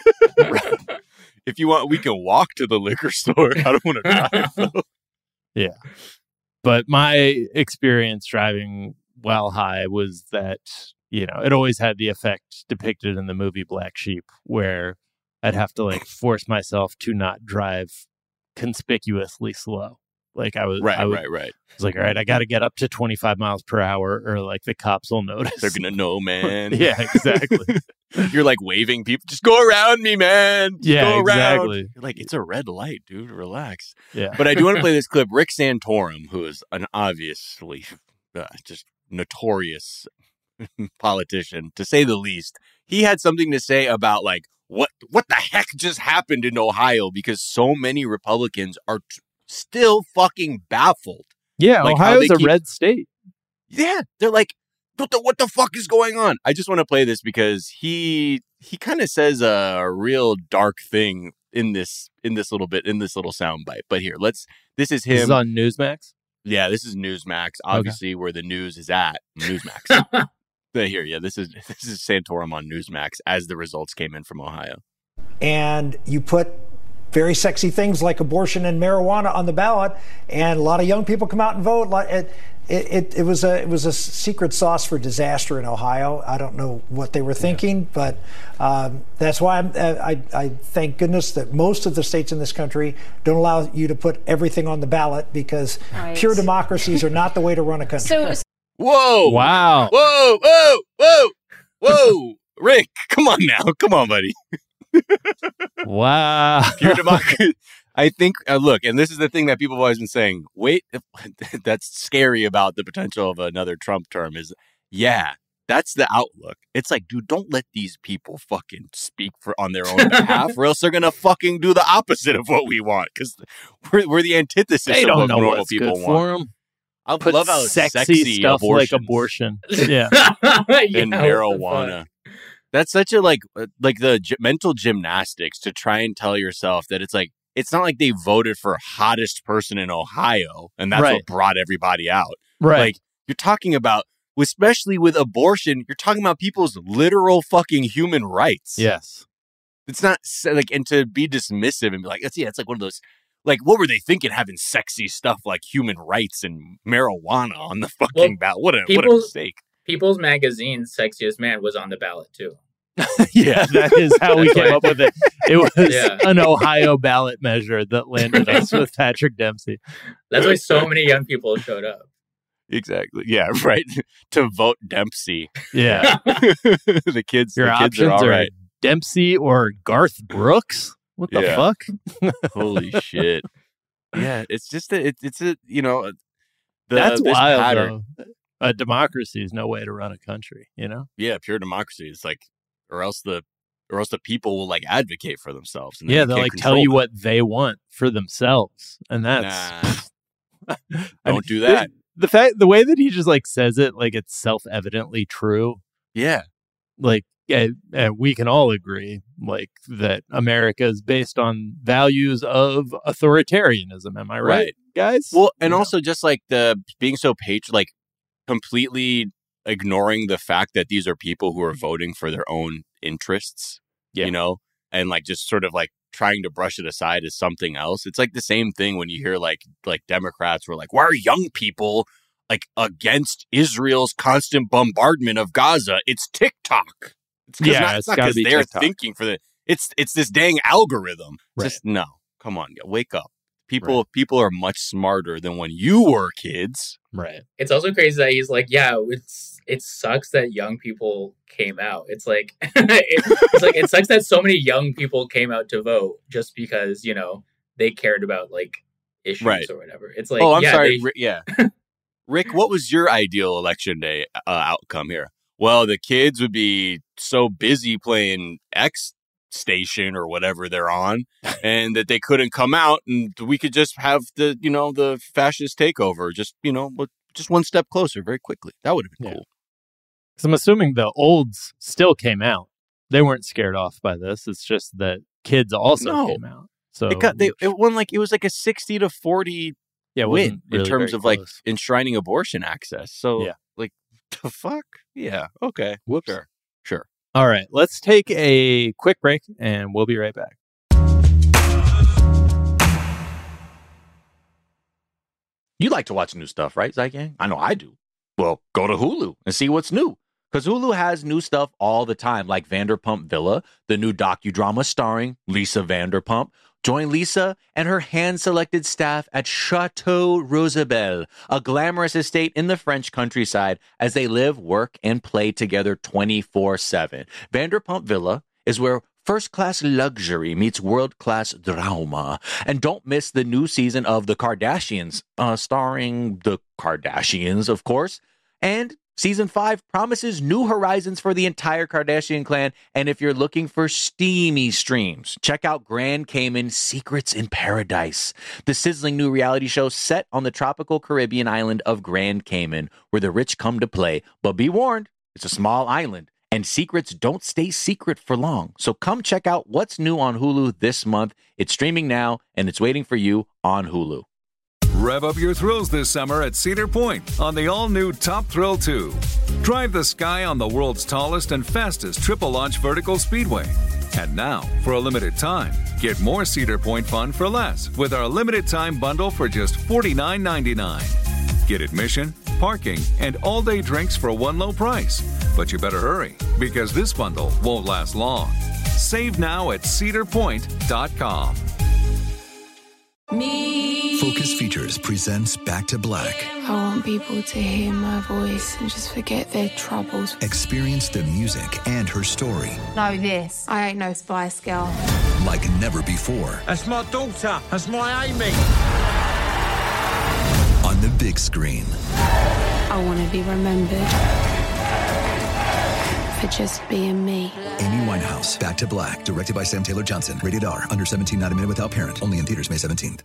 If you want, we can walk to the liquor store. I don't want to drive though.
Yeah. But my experience driving while high was that, you know, it always had the effect depicted in the movie Black Sheep, where I'd have to like force myself to not drive conspicuously slow. Like I was,
Right,
I would,
right, right.
I was like, all right, I got to get up to twenty-five miles per hour or like the cops will notice.
They're gonna know, man.
Yeah, exactly.
You're like waving people. Just go around me, man. Just
Yeah,
go around.
exactly.
You're like, it's a red light, dude. Relax.
Yeah.
But I do want to play this clip. Rick Santorum, who is an obviously uh, just notorious politician, to say the least, he had something to say about like what what the heck just happened in Ohio, because so many Republicans are t- still fucking baffled.
Yeah,
Like, how
Ohio's
they
a
keep-
red state.
Yeah, they're like, what the what the fuck is going on? I just want to play this because he he kind of says a real dark thing in this in this little bit in this little soundbite. But here, let's. This is him.
This is on Newsmax.
Yeah, this is Newsmax. Obviously, where the news is at Newsmax. But here, yeah, this is this is Santorum on Newsmax as the results came in from Ohio.
And you put very sexy things like abortion and marijuana on the ballot, and a lot of young people come out and vote. It, it, it, it was a it was a secret sauce for disaster in Ohio. I don't know what they were thinking, yeah. but um, that's why I'm, I, I thank goodness that most of the states in this country don't allow you to put everything on the ballot, because right. pure democracies are not the way to run a country.
So, whoa!
Wow!
Whoa! Whoa! Whoa! Whoa! Rick, come on now, come on, buddy.
Wow.
Pure democracy. I think, uh, look, and this is the thing that people have always been saying, wait, that's scary about the potential of another Trump term is, yeah, that's the outlook. It's like, dude, don't let these people fucking speak for on their own behalf, or else they're going to fucking do the opposite of what we want, because we're, we're the antithesis
they
of
don't
what
know
normal
what's
people
good
want.
For them.
I
Put
love how
sexy,
sexy
stuff
abortions.
like abortion. Yeah.
yeah
and marijuana. That's such a like like the g- mental gymnastics to try and tell yourself that it's like, it's not like they voted for hottest person in Ohio and that's
right.
what brought everybody out.
Right.
Like, you're talking about, especially with abortion, you're talking about people's literal fucking human rights.
Yes.
It's not like, and to be dismissive and be like, it's, yeah, it's like one of those, like, what were they thinking having sexy stuff like human rights and marijuana on the fucking well, ballot? What a, what a mistake.
People's Magazine's Sexiest Man was on the ballot, too.
Yeah, that is how we came up with it. It was yeah. an Ohio ballot measure that landed us with Patrick Dempsey.
That's why so many young people showed up.
Exactly. Yeah, right. To vote Dempsey.
Yeah.
the kids,
Your
the kids
options
are all
are
right.
Dempsey or Garth Brooks? What the
yeah.
fuck?
Holy shit. Yeah, it's just a, it, it's a, you know, the,
that's
this
wild,
pattern.
though. A democracy is no way to run a country, you know?
Yeah, pure democracy is like, or else the, or else the people will like advocate for themselves. And
yeah, they'll like tell you them. what they want for themselves, and that's
nah,
don't
I mean, do that.
The, the fact, the way that he just like says it, like it's self-evidently true.
Yeah,
like yeah, we can all agree, like that America is based on values of authoritarianism. Am I right,
right.
guys?
Well, and
yeah.
also just like the being so patri- like completely ignoring the fact that these are people who are voting for their own interests, yeah. you know, and like just sort of like trying to brush it aside as something else. It's like the same thing when you hear like like Democrats were like, why are young people like against Israel's constant bombardment of Gaza? It's TikTok. It's
yeah,
not,
it's
it's not
because
they're
TikTok.
thinking for the it's it's this dang algorithm.
Right.
Just no, come on, wake up. People
right.
people are much smarter than when you were kids.
Right.
It's also crazy that he's like, yeah, it's it sucks that young people came out. It's like it, it's like it sucks that so many young people came out to vote just because, you know, they cared about like issues
right.
or whatever. It's like,
oh, I'm
yeah,
sorry,
they...
Rick, yeah. Rick, what was your ideal election day uh, outcome here? Well, the kids would be so busy playing X station or whatever they're on, and that they couldn't come out, and we could just have the, you know, the fascist takeover, just, you know, just one step closer very quickly. That would have been
yeah.
cool.
Because I'm assuming the olds still came out. They weren't scared off by this. It's just that kids also
no.
came out. So
it got they it won like it was like a sixty to forty
yeah,
win
really
in terms of
close.
like enshrining abortion access. So
yeah.
like the fuck? Yeah. Okay.
Whoops.
Sure. Sure.
All right, let's take a quick break and we'll be right back.
You like to watch new stuff, right, Zygang? I know I do. Well, go to Hulu and see what's new. Because Hulu has new stuff all the time, like Vanderpump Villa, the new docudrama starring Lisa Vanderpump. Join Lisa and her hand-selected staff at Chateau Rosabelle, a glamorous estate in the French countryside, as they live, work, and play together twenty-four seven. Vanderpump Villa is where first-class luxury meets world-class drama. And don't miss the new season of The Kardashians, uh, starring the Kardashians, of course. And Season five promises new horizons for the entire Kardashian clan, and if you're looking for steamy streams, check out Grand Cayman Secrets in Paradise, the sizzling new reality show set on the tropical Caribbean island of Grand Cayman, where the rich come to play. But be warned, it's a small island, and secrets don't stay secret for long. So come check out what's new on Hulu this month. It's streaming now, and it's waiting for you on Hulu.
Rev up your thrills this summer at Cedar Point on the all-new Top Thrill two. Drive the sky on the world's tallest and fastest triple-launch vertical speedway. And now, for a limited time, get more Cedar Point fun for less with our limited time bundle for just forty-nine ninety-nine. Get admission, parking, and all-day drinks for one low price. But you better hurry, because this bundle won't last long. Save now at cedar point dot com.
Me. Focus Features presents Back to Black.
I want people to hear my voice and just forget their troubles.
Experience the music and her story.
Know this. I ain't no Spice Girl.
Like never before.
That's my daughter. That's my Amy.
On the big screen.
I want to be remembered for just being me.
Amy Winehouse, Back to Black, directed by Sam Taylor Johnson. Rated R, under seventeen, not a minute without parent. Only in theaters May seventeenth.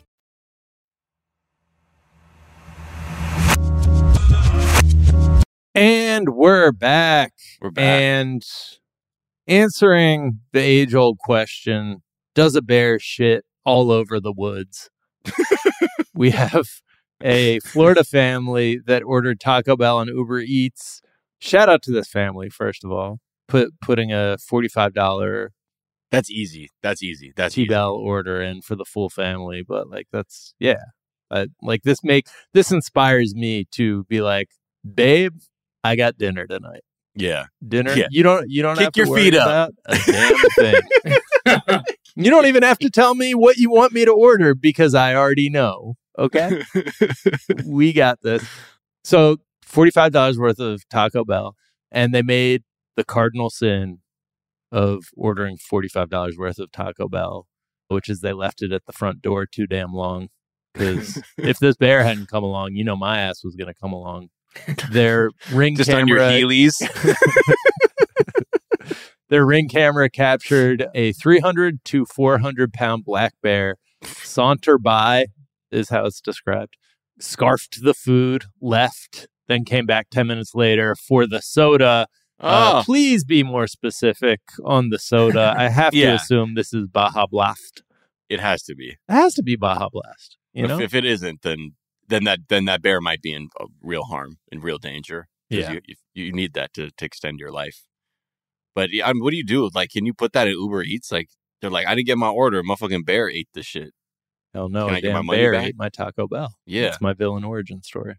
And we're back.
We're back.
And answering the age-old question, does a bear shit all over the woods? We have a Florida family that ordered Taco Bell on Uber Eats. Shout out to this family, first of all. Put putting a forty-five dollars
That's easy. That's easy. That's
T-Bell order in for the full family. But like, that's, yeah. Uh, like this make this inspires me to be like, babe, I got dinner tonight.
Yeah.
Dinner.
Yeah.
You don't you don't
Kick
have to
your
worry
feet up.
about a damn thing. You don't even have to tell me what you want me to order because I already know. Okay? We got this. So forty-five dollars worth of Taco Bell, and they made the cardinal sin of ordering forty-five dollars worth of Taco Bell, which is they left it at the front door too damn long. Because if this bear hadn't come along, you know my ass was going to come along. Their ring
Just
camera,
on your Heelys.
Their ring camera captured a three hundred to four hundred pound black bear saunter by, is how it's described, scarfed the food, left, then came back ten minutes later for the soda. Uh,
Oh.
please be more specific on the soda. I have
Yeah.
to assume this is Baja Blast.
It has to be.
It has to be Baja Blast. You
if,
know?
if it isn't, then then that then that bear might be in uh, real harm, in real danger. 'Cause
Yeah.
you, you you need that to, to extend your life. But yeah, I mean, what do you do? Like, can you put that in Uber Eats? Like, they're like, I didn't get my order. Motherfucking bear ate this shit.
Hell no,
Can
a
I get my
damn
money
bear
back?
ate my Taco Bell.
Yeah.
It's my villain origin story.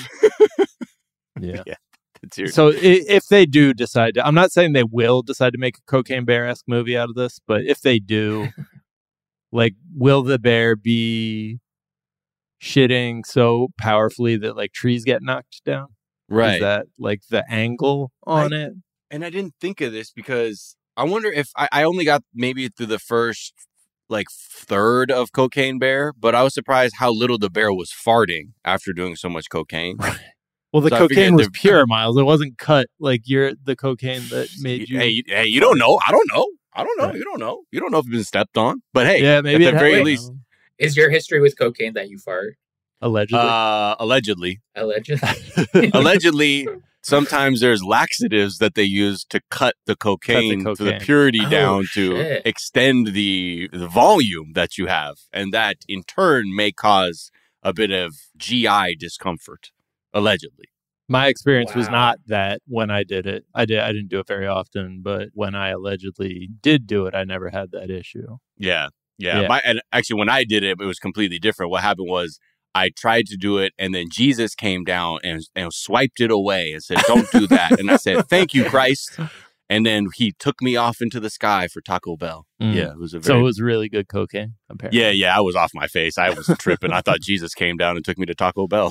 Yeah.
Yeah. It's your,
So i- if they do decide to, I'm not saying they will decide to make a Cocaine Bear-esque movie out of this, but if they do, like, will the bear be shitting so powerfully that like trees get knocked down?
right.
Is that like the angle on
I-
it?
And I didn't think of this because I wonder if I, I only got maybe through the first like third of Cocaine Bear, but I was surprised how little the bear was farting after doing so much cocaine.
Well, the
So I
cocaine
figured
was
the-
pure, Miles. It wasn't cut like you're the cocaine that made you.
Hey, you- hey, you don't know. I don't know. I don't know.
Right.
You don't know. You don't know if you've been stepped on. But hey,
yeah, maybe
at
it
the very
had-
least,
Is your history with cocaine that you fart?
allegedly.
uh, allegedly,
Allegedly.
allegedly, sometimes there's laxatives that they use to cut the cocaine, to the
cocaine.
purity
Oh,
down to
shit.
extend the the volume that you have, and that in turn may cause a bit of G I discomfort. Allegedly,
My experience was
Wow.
not that when I did it. I did. I didn't do it very often, but when I allegedly did do it, I never had that issue.
yeah, yeah.
Yeah.
My, and actually, when I did it, it was completely different. What happened was, I tried to do it, and then Jesus came down and, and swiped it away and said, "Don't do that." And I said, "Thank you, Christ." And then he took me off into the sky for Taco Bell.
Mm.
Yeah, it was a
So
very
it was really good cocaine. Apparently.
yeah, yeah. I was off my face. I was tripping. I thought Jesus came down and took me to Taco Bell.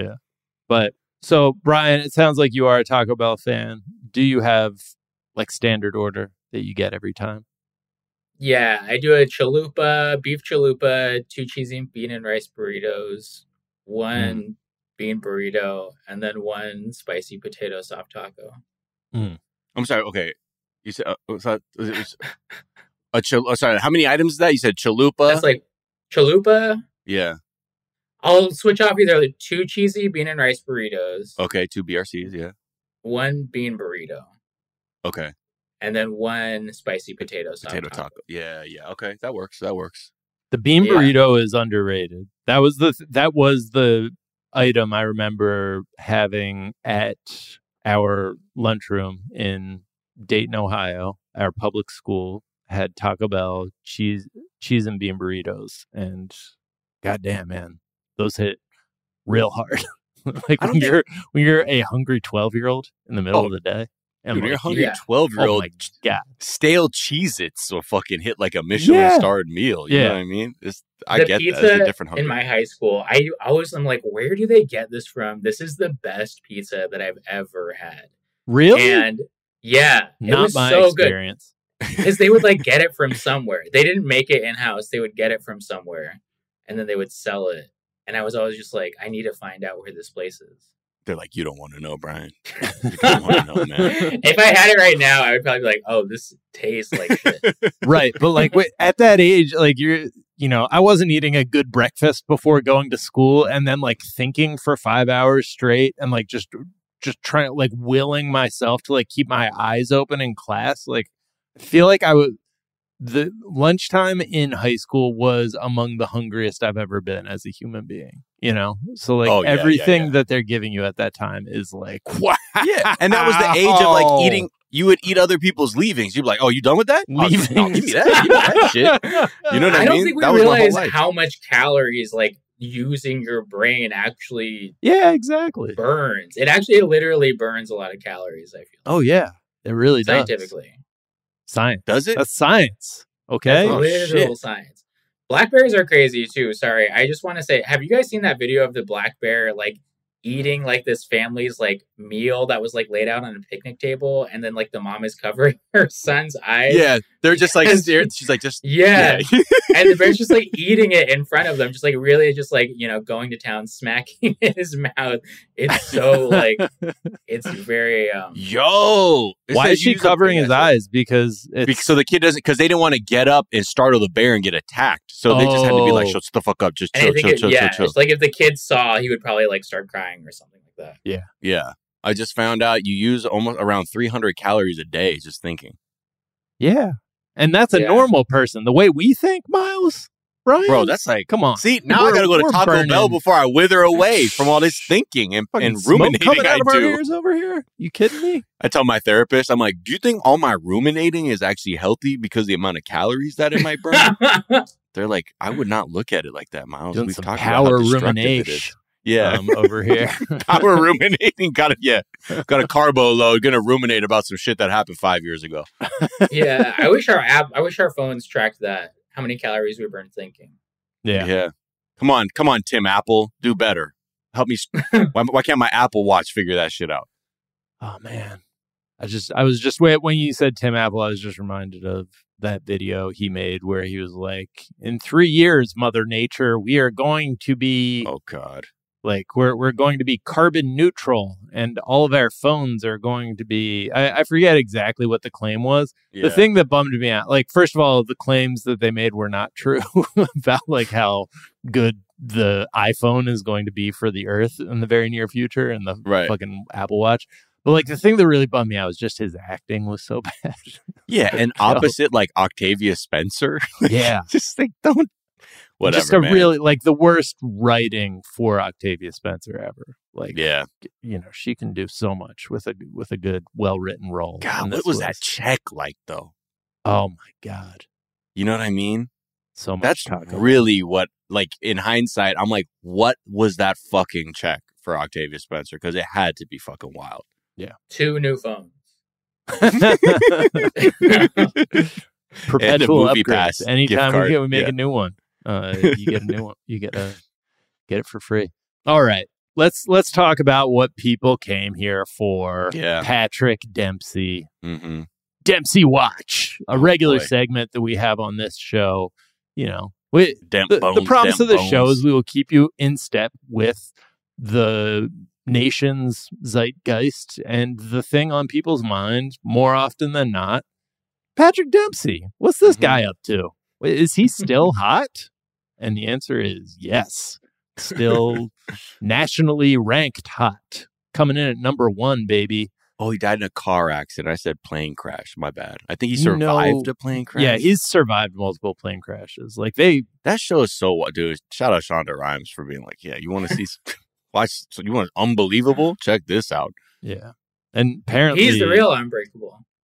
But so Brian, it sounds like you are a Taco Bell fan. Do you have like standard order that you get every time?
Yeah, I do a chalupa, beef chalupa, two cheesy bean and rice burritos, one
Mm.
bean burrito, and then one spicy potato soft taco.
I'm sorry. Okay, you said uh, was that, was it was a chal- oh, sorry. How many items is that? You said chalupa.
That's like chalupa.
yeah.
I'll switch off either the two cheesy bean and rice burritos,
Okay, two B R Cs. Yeah.
one bean burrito,
Okay.
and then one spicy potato soft
Potato
taco.
taco. Yeah, yeah. Okay, that works. That works.
The bean
Yeah.
burrito is underrated. That was the that was the item I remember having at our lunchroom in Dayton, Ohio, our public school had Taco Bell cheese cheese and bean burritos, and goddamn, man, those hit real hard. Like when you're when you're a hungry twelve year old in the middle
Oh,
of the day, and
Dude,
like,
you're a hungry
yeah.
twelve year
oh
old.
my god,
Stale Cheez-Its will fucking hit like a Michelin
Yeah.
starred meal. You
Yeah.
know what I mean? It's, I
The
get
pizza
that. It's a different hunger.
in my high school, I always am like, where do they get this from? This is the best pizza that I've ever had.
really?
And yeah, it
Not
was
my
so good.
experience.
Because they would like get it from somewhere. They didn't make it in house. They would get it from somewhere, and then they would sell it. And I was always just like, I need to find out where this place is.
They're like, you don't want to know, Brian. You don't want to know, man.
If I had it right now, I would probably be like, oh, this tastes like shit.
Right, but like wait, at that age, like you're, you know, I wasn't eating a good breakfast before going to school, and then like thinking for five hours straight, and like just just trying like willing myself to like keep my eyes open in class. Like I feel like I would. The lunchtime in high school was among the hungriest I've ever been as a human being, you know? So, like,
Oh, yeah, yeah,
everything
yeah.
that they're giving you at that time is like, wow.
Yeah, and that was the age of like eating. You would eat other people's leavings. You'd be like, "Oh, you done with that? Oh,
Leavings.
no, give me that. Give me that shit." You know what I,
I don't
mean?
think we
that was my whole
realize
life.
how much calories like using your brain actually
Yeah, exactly.
burns. It actually literally burns a lot of calories, I feel.
Oh, yeah. It really does.
Scientifically.
Science.
Does it?
That's science. Okay.
That's
Oh,
literal
shit.
science. Black bears are crazy too. Sorry. I just want to say, have you guys seen that video of the black bear like eating like this family's like meal that was like laid out on a picnic table, and then like the mom is covering her son's eyes?
Yeah, they're just like
And
staring. She's like, just
Yeah.
yeah.
And the bear's just like eating it in front of them, just like really just like, you know, going to town, smacking in his mouth. It's so like, it's very, um,
Yo, it
Why
says
is she
use a-
covering his
yeah,
eyes? Because it's
Because, so the kid doesn't, because they didn't want to get up and startle the bear and get attacked. So they just had to be like,
Oh.
shut the fuck up, just
and I
chill,
think,
chill,
it,
chill,
yeah,
chill, chill.
it's like if the kid saw, he would probably like start crying or something like that.
Yeah. I just found out you use almost around three hundred calories a day just thinking.
yeah. And that's a
Yeah.
normal person. The way we think, Miles, Brian?
Bro, that's like,
come on.
see, now I
We're-
got to go to
we're
Taco
burning
Bell before I wither away from all this thinking and,
fucking
and
smoke
ruminating
coming out
I
of our
do.
ears over here. You kidding me?
I tell my therapist, I'm like, do you think all my ruminating is actually healthy because of the amount of calories that it might burn? They're like, I would not look at it like that, Miles.
Doing
We've
some
talked about how
power
destructive it
rumination
is. Yeah.
um, over here.
Power ruminating. Got it. Yeah. Got a carbo load. Gonna ruminate about some shit that happened five years ago.
Yeah. I wish our app, I wish our phones tracked that. How many calories we burn thinking.
Yeah.
Yeah. Come on. Come on, Tim Apple. Do better. Help me. why, why can't my Apple Watch figure that shit out?
Oh man, I just I was just wait when you said Tim Apple, I was just reminded of that video he made where he was like, "In three years, Mother Nature, we are going to be
Oh, God.
like we're we're going to be carbon neutral, and all of our phones are going to be." I, I forget exactly what the claim was.
Yeah.
The thing that bummed me out, like first of all, the claims that they made were not true about like how good the iPhone is going to be for the Earth in the very near future, and the
Right.
fucking Apple Watch. But like the thing that really bummed me out was just his acting was so bad.
Yeah. And opposite, like Octavia Spencer.
Yeah.
Just like, don't. Whatever.
just a
man.
really like the worst writing for Octavia Spencer ever. Like,
Yeah.
you know, she can do so much with a with a good, well written role.
God,
and
what
this
was that check like, though?
Oh my god,
You know what I mean?
so much.
That's
taco.
really what, like, in hindsight, I'm like, what was that fucking check for Octavia Spencer? Because it had to be fucking wild.
Two new phones.
Perpetual
movie
upgrades.
pass gift
Anytime we
card.
get we make
Yeah.
a new one, uh, you get a new one. You get a get it for free. All right, let's let's talk about what people came here for.
Yeah.
Patrick Dempsey.
Mm-hmm.
Dempsey Watch, a regular
boy.
segment that we have on this show. You know, we,
Demp
the,
bones,
the promise
demp
of the
bones.
show is we will keep you in step with the nation's zeitgeist and the thing on people's mind more often than not. Patrick Dempsey, what's this
Mhm.
guy up to? Is he still hot? And the answer is yes. Still nationally ranked hot. Coming in at number one, baby.
Oh, he died in a car accident. I said plane crash. My bad. I think he
You
survived
know-
a plane crash.
Yeah, he's survived multiple plane crashes. Like they
That show is so what, dude. Shout out Shonda Rhimes for being like, yeah, you want to see, s- watch, so you want unbelievable? Check this out.
Yeah. And apparently
He's the real Unbreakable.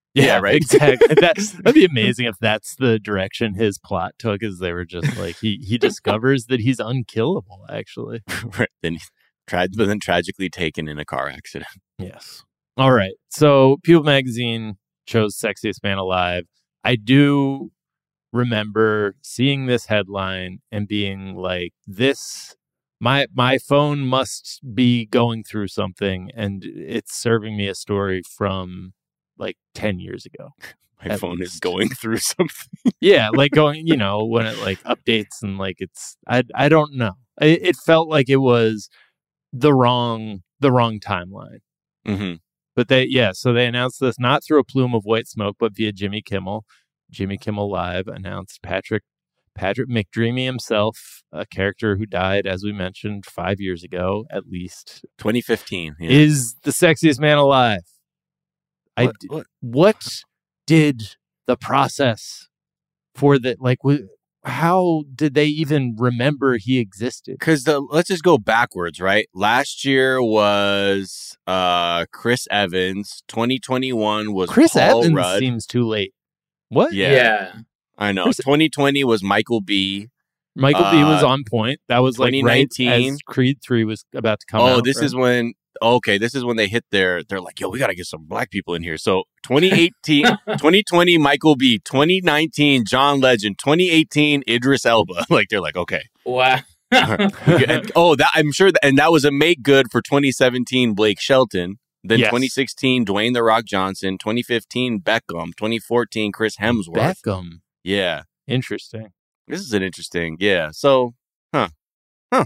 Yeah,
Yeah, right.
Exactly. That, that'd be amazing if that's the direction his plot took. Is they were just like he he discovers that he's unkillable. Actually,
Right. Then he tried, but then tragically taken in a car accident.
yes. All right. So People Magazine chose Sexiest Man Alive. I do remember seeing this headline and being like, "This." My my phone must be going through something, and it's serving me a story from like ten years ago.
My phone least. is going through something.
Yeah, like going, you know, when it like updates and like it's, I I don't know. It, it felt like it was the wrong the wrong timeline.
Mm-hmm.
But they, yeah, so they announced this not through a plume of white smoke, but via Jimmy Kimmel. Jimmy Kimmel Live announced Patrick. Patrick McDreamy himself, a character who died, as we mentioned, five years ago, at least.
twenty fifteen. Yeah.
Is the sexiest man alive.
What,
I,
what?
what did the process for the, like, w- how did they even remember he existed?
Because let's just go backwards, right? Last year was uh, Chris Evans. twenty twenty-one was
Chris
Paul
Evans
Rudd.
seems too late. What?
Yeah.
yeah.
I know. twenty twenty was Michael B.
Michael
uh,
B was on point. That was like right as Creed three was about to come
oh,
out.
Oh, this
right?
is when, okay, this is when they hit their, they're like, yo, we got to get some black people in here. So twenty eighteen, twenty twenty, Michael B. twenty nineteen, John Legend. twenty eighteen, Idris Elba. Like, they're like, okay.
Wow.
and, oh, that I'm sure. That, and that was a make good for twenty seventeen, Blake Shelton. Then
yes.
twenty sixteen, Dwayne The Rock Johnson. twenty fifteen, Beckham. twenty fourteen, Chris Hemsworth.
Beckham.
Yeah.
Interesting.
This is an interesting. Yeah. So, huh. Huh.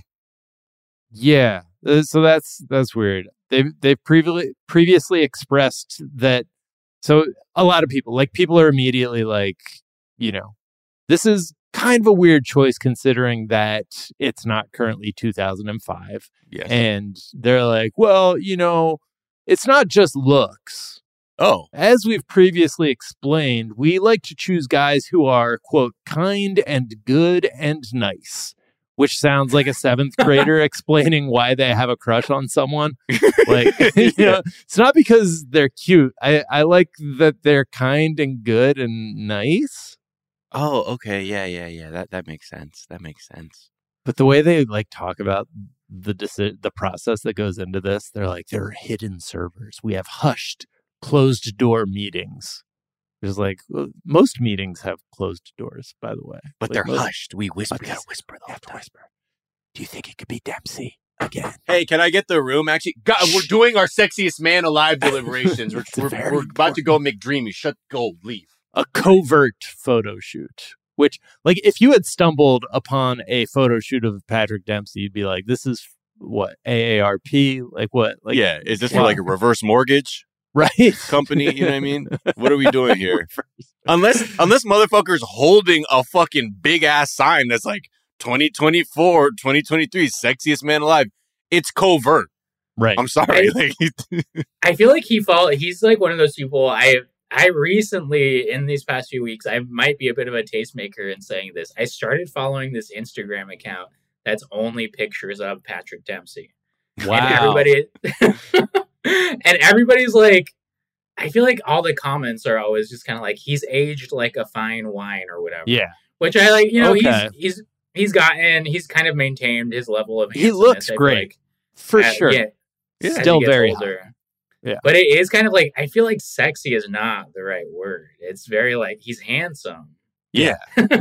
Yeah. Uh, so that's that's weird. They've they've previously previously expressed that. So a lot of people, like people are immediately like, you know, this is kind of a weird choice considering that it's not currently two thousand five.
Yes.
And they're like, well, you know, it's not just looks.
Oh.
As we've previously explained, we like to choose guys who are, quote, kind and good and nice, which sounds like a seventh grader explaining why they have a crush on someone. Like, you know, it's not because they're cute. I, I like that they're kind and good and nice.
Oh, okay. Yeah, yeah, yeah. That that makes sense. That makes sense.
But the way they like talk about the deci- the process that goes into this, they're like, there are hidden servers. We have hushed, closed door meetings. There's like, well, most meetings have closed doors, by the way.
But
like
they're
most,
hushed. We whisper.
We gotta whisper the whole time. Whisper. Do you think it could be Dempsey again?
Hey, can I get the room? Actually, God, we're doing our sexiest man alive deliberations. We're, we're, we're about to go McDreamy. Shut, go, leave.
A covert photo shoot. Which, like, if you had stumbled upon a photo shoot of Patrick Dempsey, you'd be like, this is what, A A R P? Like, what? Like,
yeah, is this for like a reverse mortgage?
Right.
Company, you know what I mean? What are we doing here? Unless unless motherfuckers holding a fucking big ass sign that's like twenty twenty-four, twenty twenty-three, sexiest man alive. It's covert.
Right.
I'm sorry.
I, like, I feel like he fall he's like one of those people I I recently in these past few weeks, I might be a bit of a tastemaker in saying this. I started following this Instagram account that's only pictures of Patrick Dempsey.
Wow.
And everybody and everybody's like, I feel like all the comments are always just kind of like, he's aged like a fine wine or whatever.
Yeah.
Which I like, you know,
okay.
he's he's he's gotten, he's kind of maintained his level of
he looks great.
Like,
for
at,
sure.
Yeah,
yeah. Still very
older.
hot. Yeah.
But it is kind of like, I feel like sexy is not the right word. It's very like, he's handsome.
Yeah.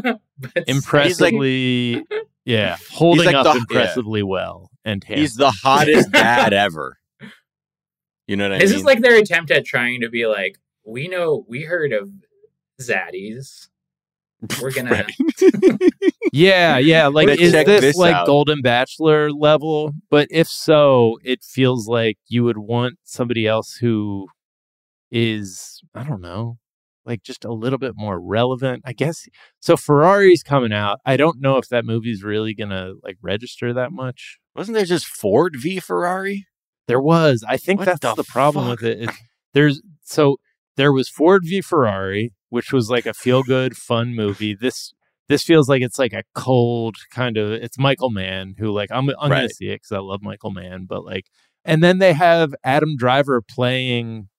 Impressively, like, yeah. Holding like up the, impressively yeah. well. And handsome.
He's the hottest dad ever. You know what I
this
mean? This
is like their attempt at trying to be like, we know, we heard of Zaddies. We're gonna.
yeah, yeah. Like, is this,
this
like
out.
Golden Bachelor level? But if so, it feels like you would want somebody else who is, I don't know, like just a little bit more relevant, I guess. So Ferrari's coming out. I don't know if that movie's really gonna like register that much.
Wasn't there just Ford v Ferrari?
There was. I think
what
that's
the,
the problem
fuck?
with it. It's, there's so there was Ford v Ferrari, which was like a feel good, fun movie. This this feels like it's like a cold kind of. It's Michael Mann, who like I'm I'm
right.
gonna see it because I love Michael Mann, but like, and then they have Adam Driver playing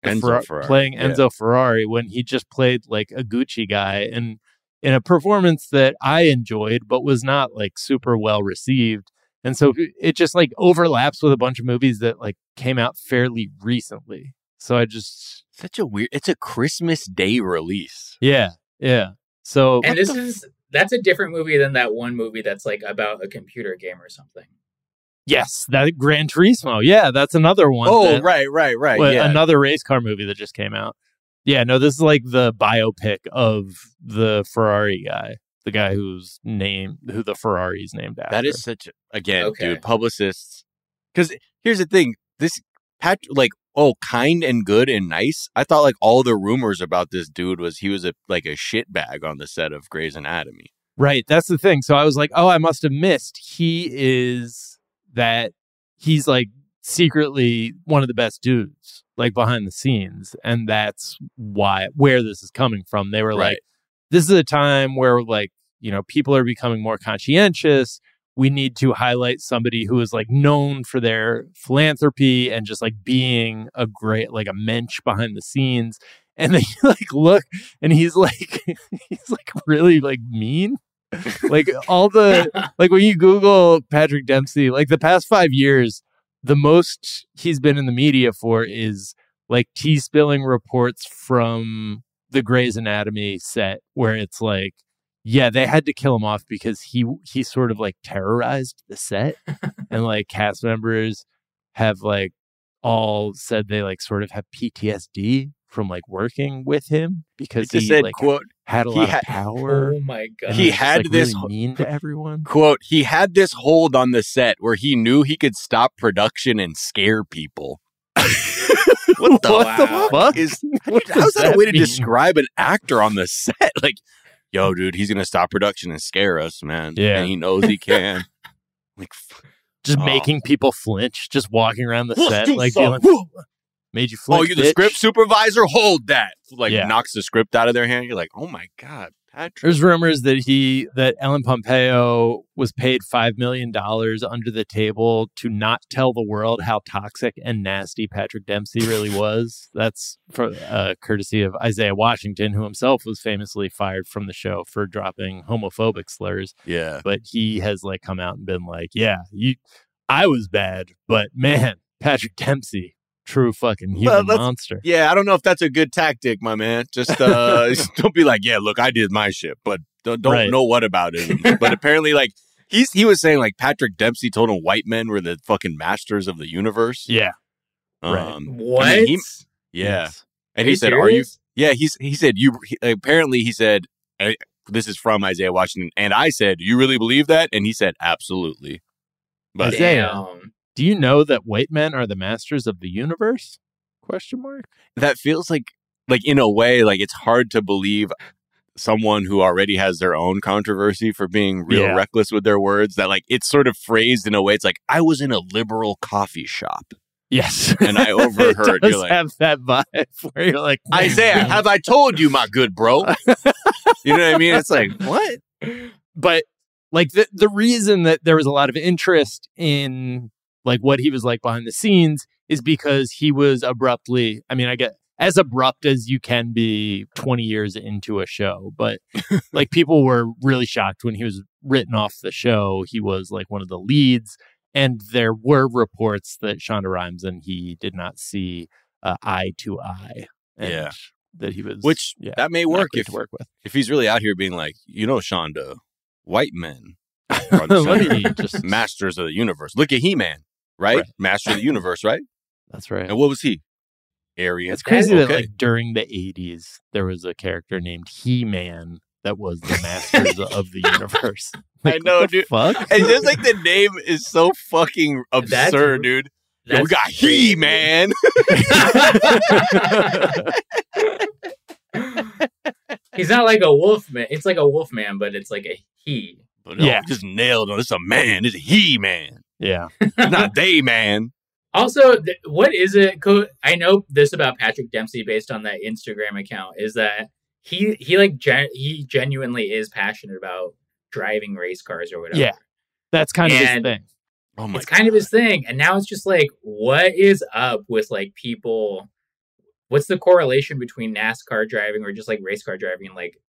Enzo
Ferra-
Ferrari,
playing
yeah.
Enzo Ferrari when he just played like a Gucci guy, and in a performance that I enjoyed but was not like super well received. And so it just like overlaps with a bunch of movies that like came out fairly recently. So I just
such a weird. It's a Christmas Day release.
yeah yeah. So
And this is that's a different movie than that one movie that's like about a computer game or something.
yes, that Gran Turismo. Yeah, that's another one.
Oh,
that-
right, right, right.
well,
yeah.
another race car movie that just came out. Yeah, no, this is like the biopic of the Ferrari guy, the guy whose name, who the Ferrari's named after.
That is such a, again,
Okay.
dude, publicists. Because here's the thing, this Pat, like, oh, kind and good and nice. I thought like all the rumors about this dude was he was a like a shitbag on the set of Grey's Anatomy.
Right, that's the thing. So I was like, oh, I must have missed. He is that he's like secretly one of the best dudes, like behind the scenes, and that's why where this is coming from. They were
Right.
like, this is a time where like, you know, people are becoming more conscientious. We need to highlight somebody who is like known for their philanthropy and just like being a great like a mensch behind the scenes. And they like look, and he's like he's like really like mean. Like all the like when you Google Patrick Dempsey, like the past five years, the most he's been in the media for is like tea spilling reports from the Grey's Anatomy set where it's like, yeah, they had to kill him off because he he sort of like terrorized the set, and like cast members have like all said they like sort of have P T S D from like working with him because
It just
he
said,
like
quote,
had a
he
lot
had-
of power.
Oh my god.
and
He
was just,
had
like,
this
really mean to everyone.
Quote, he had this hold on the set where he knew he could stop production and scare people. What the,
What the
Wow.
fuck
is
What does
how's that a way to
mean?
describe an actor on the set? Like, yo, dude, he's gonna stop production and scare us, man.
Yeah.
And he knows he can. Like, f-
Just
Oh.
making people flinch, just walking around the
Let's
set
do
like
some-
feeling, made you flinch.
oh, you the
bitch."
script supervisor? Hold that. Like
Yeah.
knocks the script out of their hand. You're like, oh my God, Patrick.
There's rumors that he that Ellen Pompeo was paid five million dollars under the table to not tell the world how toxic and nasty Patrick Dempsey really was. That's for uh, courtesy of Isaiah Washington, who himself was famously fired from the show for dropping homophobic slurs.
Yeah.
But he has like come out and been like, "Yeah, you, I was bad, but man, Patrick Dempsey, true fucking human
Well, that's-
monster."
Yeah, I don't know if that's a good tactic, my man. Just uh just don't be like, yeah, look, I did my shit, but don't, don't
Right.
know what about it. But apparently, like he's he was saying, like Patrick Dempsey told him white men were the fucking masters of the universe.
Yeah,
Um,
right.
What?
I mean, he- yeah,
Yes.
and
Are
he
you
said, "Are you?"
serious?
Yeah, he's he said you. He, apparently, he said, uh, "This is from Isaiah Washington," and I said, "You really believe that?" And he said, "Absolutely." But
Isaiah.
Damn.
Do you know that white men are the masters of the universe? Question mark.
that feels like, like in a way, like it's hard to believe someone who already has their own controversy for being real
Yeah.
reckless with their words. That like it's sort of phrased in a way. It's like I was in a liberal coffee shop.
Yes,
And I overheard,
it does
you're like-
have that vibe where you're like,
Isaiah, have I told you, my good bro? You know what I mean? It's like what?
but like the the reason that there was a lot of interest in like what he was like behind the scenes is because he was abruptly, I mean, I get as abrupt as you can be twenty years into a show, but like people were really shocked when he was written off the show. He was like one of the leads, and there were reports that Shonda Rhimes and he did not see uh, eye to eye. And
Yeah.
that he was,
Which
yeah,
that may
not
work
great
if
to work with.
if he's really out here being like, you know, Shonda, white men are the
Let
Shonda-
me just
masters of the universe. Look at He-Man, right?
Right.
Master of the universe, right?
That's right.
And what was he? Aryan.
It's crazy that
Okay.
like during the eighties there was a character named He-Man that was the masters of the universe. Like,
I know,
what the
dude.
Fuck.
And just like the name is so fucking
That's-
absurd, dude. Yo, we
that's
got He-Man.
He's not like a wolf man. It's like a wolf man, but it's like a he.
But no,
Yeah.
just nailed on. It's a man. It's a He-Man.
Yeah.
Not they man.
Also, th- what is it? Co- I know this about Patrick Dempsey based on that Instagram account is that he he like gen- he genuinely is passionate about driving race cars or whatever.
Yeah. That's kind of his
And-
thing.
Oh my
It's kind of his thing, and now it's just like, what is up with like people what's the correlation between NASCAR driving or just like race car driving and like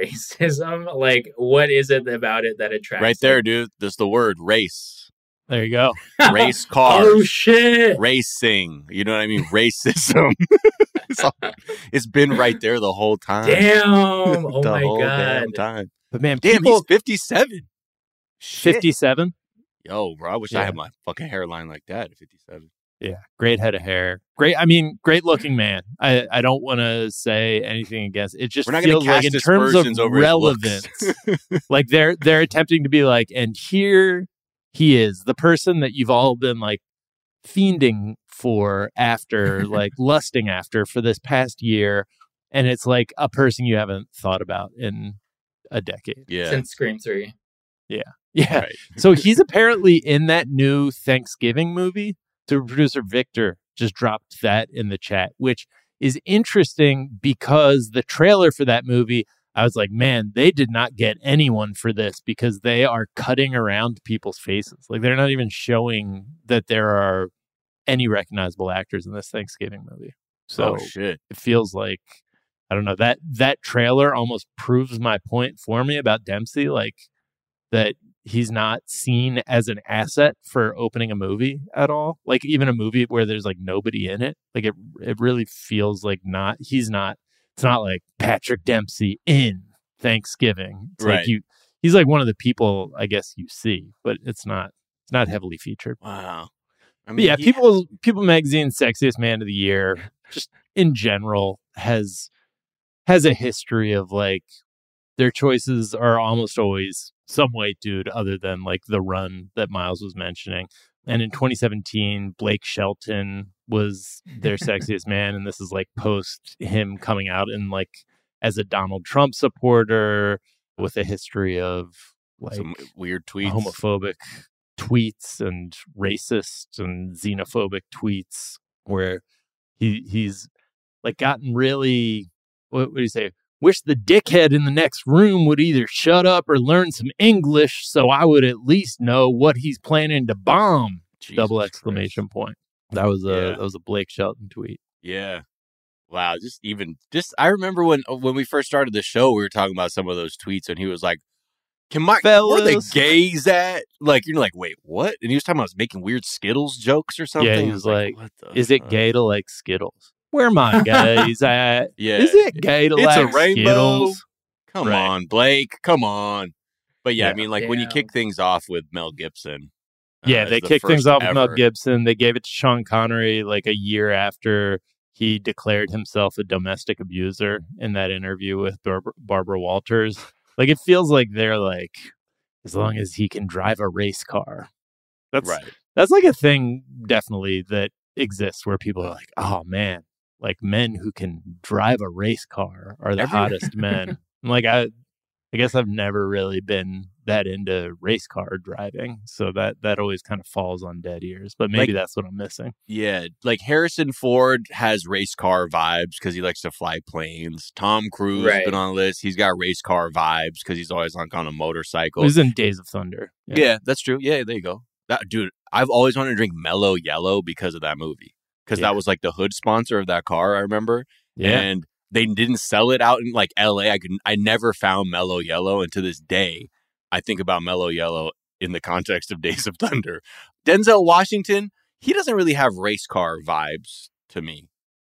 racism? Like, what is it about it that attracts?
Right there,
like,
dude. That's the word race.
There you go.
Race cars.
Oh shit.
Racing. You know what I mean? Racism. it's, all, it's been right there the whole time.
Damn. Oh
the
my
whole
god.
damn time.
But man,
Damn,
people,
he's fifty-seven. Shit.
fifty-seven.
Yo, bro, I wish I
Yeah.
had my fucking hairline like that at fifty-seven.
Yeah, great head of hair. Great. I mean, great looking man. I, I don't want to say anything against it. Just
We're not gonna
feels like
cast
in terms of
aspersions over his looks.
relevance, like they're they're attempting to be like, and here he is, the person that you've all been like fiending for after, like lusting after for this past year, and it's like a person you haven't thought about in a decade.
Yeah.
Since Scream three.
Yeah. Yeah.
Right.
So he's apparently in that new Thanksgiving movie. So producer Victor just dropped that in the chat, which is interesting because the trailer for that movie, I was like, man, they did not get anyone for this because they are cutting around people's faces. Like they're not even showing that there are any recognizable actors in this Thanksgiving movie. So
Oh, shit.
it feels like, I don't know, that that trailer almost proves my point for me about Dempsey, like that he's not seen as an asset for opening a movie at all. Like even a movie where there's like nobody in it. Like it it really feels like not he's not it's not like Patrick Dempsey in Thanksgiving. It's
Right.
like you he's like one of the people I guess you see, but it's not it's not heavily featured.
Wow. I
But
mean,
yeah,
he-
people People Magazine Sexiest Man of the Year just in general has has a history of like their choices are almost always some white dude other than like the run that Miles was mentioning. And in twenty seventeen, Blake Shelton was their sexiest man. And this is like post him coming out and like as a Donald Trump supporter with a history of like
some weird tweets.
homophobic tweets and racist and xenophobic tweets where he he's like gotten really, what would you say? Wish the dickhead in the next room would either shut up or learn some English so I would at least know what he's planning to bomb.
Jesus
Double exclamation point. That was a
Yeah.
that was a Blake Shelton tweet.
Yeah. Wow. Just even just I remember when when we first started the show, we were talking about some of those tweets, and he was like, "Can my where the
Fellas.
gays at?" Like you're like, "Wait, what?" And he was talking about making weird Skittles jokes or something.
Yeah, he
I
was like,
"What the
"Is it
fuck?"
gay to like Skittles? Where my gays at?
Yeah.
Is it gay to
It's
like
a rainbow.
Skittles?"
Come
Right.
on, Blake. Come on. But yeah, I
Yeah.
mean, like when you
Damn.
kick things off with Mel Gibson. uh,
Yeah,
as
they
the
kicked things
first
off with Mel
ever.
Gibson. They gave it to Sean Connery like a year after he declared himself a domestic abuser in that interview with Bar- Barbara Walters. Like it feels like they're like, as long as he can drive a race car. That's
Right.
that's like a thing definitely that exists where people are like, oh man, like men who can drive a race car are the
Every-
hottest men. I'm like I I guess I've never really been that into race car driving. So that that always kind of falls on dead ears. But maybe
Like-
that's what I'm missing.
Yeah, like Harrison Ford has race car vibes because he likes to fly planes. Tom Cruise has
Right.
been on the list. He's got race car vibes because he's always like on a motorcycle.
It was in Days of Thunder.
Yeah. that's true. Yeah, there you go. That dude, I've always wanted to drink Mellow Yellow because of that movie. Because
Yeah.
that was like the hood sponsor of that car, I remember.
Yeah.
And they didn't sell it out in like L A. I could I never found Mellow Yellow, and to this day, I think about Mellow Yellow in the context of Days of Thunder. Denzel Washington, he doesn't really have race car vibes to me.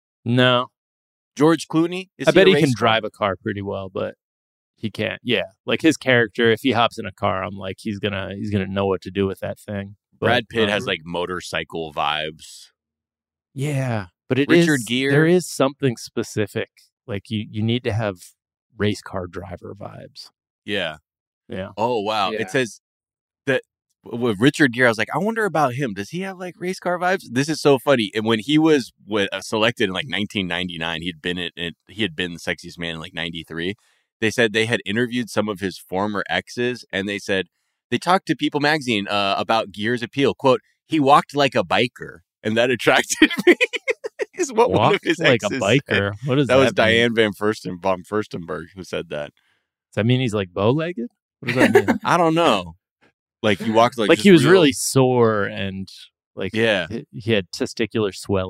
No.
George Clooney, is
I bet
a
he can
race car?
drive a car pretty well, but he can't. Yeah. Like his character, if he hops in a car, I'm like, he's gonna he's gonna know what to do with that thing. But,
Brad Pitt has
um,
like motorcycle vibes.
Yeah, but it is
Richard Gere.
there is something specific. Like you, you need to have race car driver vibes.
Yeah.
Yeah.
Oh wow!
Yeah.
It says that with Richard Gere. I was like, I wonder about him. Does he have like race car vibes? This is so funny. And when he was with, uh, selected in like nineteen ninety-nine, he'd been in, in he had been the sexiest man in like ninety-three. They said they had interviewed some of his former exes, and they said they talked to People Magazine uh, about Gere's appeal. "Quote: He walked like a biker, and that attracted me." Is what one of
Walk
his
like a
exes
biker.
said.
What does
That
that
was
mean?
Diane Van Fursten, von Furstenberg who said that.
Does that mean he's like bow legged? What does that mean?
I don't know. Like he walked like
like
just
he was
real-
really sore and like
Yeah.
he, he had testicular swelling.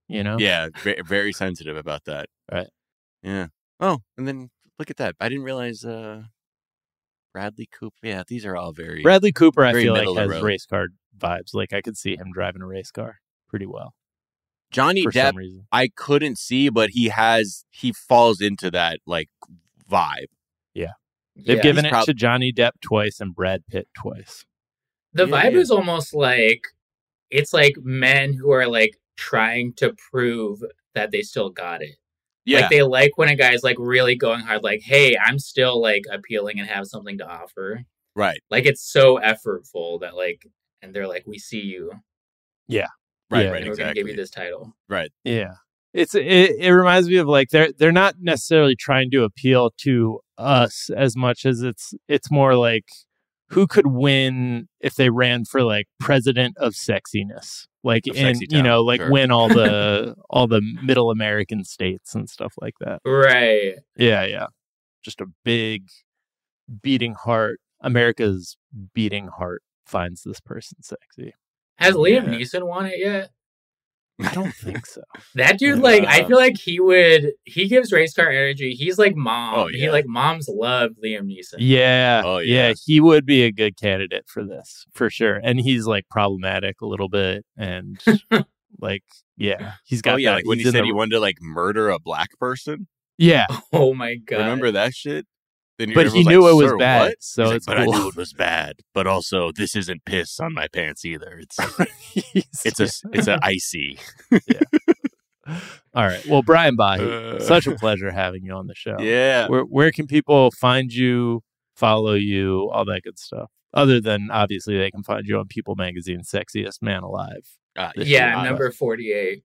You know?
Yeah, very, very sensitive about that.
Right.
Yeah. Oh, and then look at that. I didn't realize uh, Bradley Cooper. Yeah, these are all very
Bradley Cooper, I
very
feel like,
middle of
has
the road.
race car vibes. Like, I could see him driving a race car pretty well.
Johnny
for
Depp,
some reason.
I couldn't see, but he has he falls into that like vibe.
Yeah. They've
Yeah.
given
He's
it
prob-
to Johnny Depp twice and Brad Pitt twice.
The
Yeah,
vibe
yeah.
is almost like it's like men who are like trying to prove that they still got it.
Yeah,
Like they like when a guy's like really going hard, like, hey, I'm still like appealing and have something to offer.
right,
Like it's so effortful that like, and they're like, we see you.
Yeah.
right,
Yeah.
right,
And we're gonna
exactly.
give you this title.
Right.
Yeah. It's it, it reminds me of like they're they're not necessarily trying to appeal to us as much as it's it's more like who could win if they ran for like president of sexiness, like
Of
in
sexy
you know
town,
like
sure.
win all the all the middle American states and stuff like that.
Right.
Yeah, yeah. Just a big beating heart. America's beating heart finds this person sexy.
Has Liam
Yeah.
Neeson won it yet?
I don't think so.
That dude, like, I
Uh,
feel like he would. He gives race car energy. He's like mom.
Oh,
He
yeah.
like moms love Liam Neeson.
Yeah,
Oh,
yeah,
yeah.
he would be a good candidate for this for sure. And he's like problematic a little bit, and like, yeah, he's got.
Oh yeah,
that-
like when
he's
he
in
said
the-
he wanted to like murder a black person.
yeah,
Oh my god.
Remember that shit? Then
but he
everyone's
knew
like,
it was
"Sir,
bad,
what?"
so
He's like,
it's
but I
cool.
knew it was bad. But also, this isn't piss on my pants either. It's
He's-
it's a it's a icy.
All right. Well, Brian Bahi,
Uh,
such a pleasure having you on the show.
Yeah.
Where where can people find you, follow you, all that good stuff? Other than obviously they can find you on People Magazine's Sexiest Man Alive.
Uh,
This
Yeah,
year.
number forty-eight.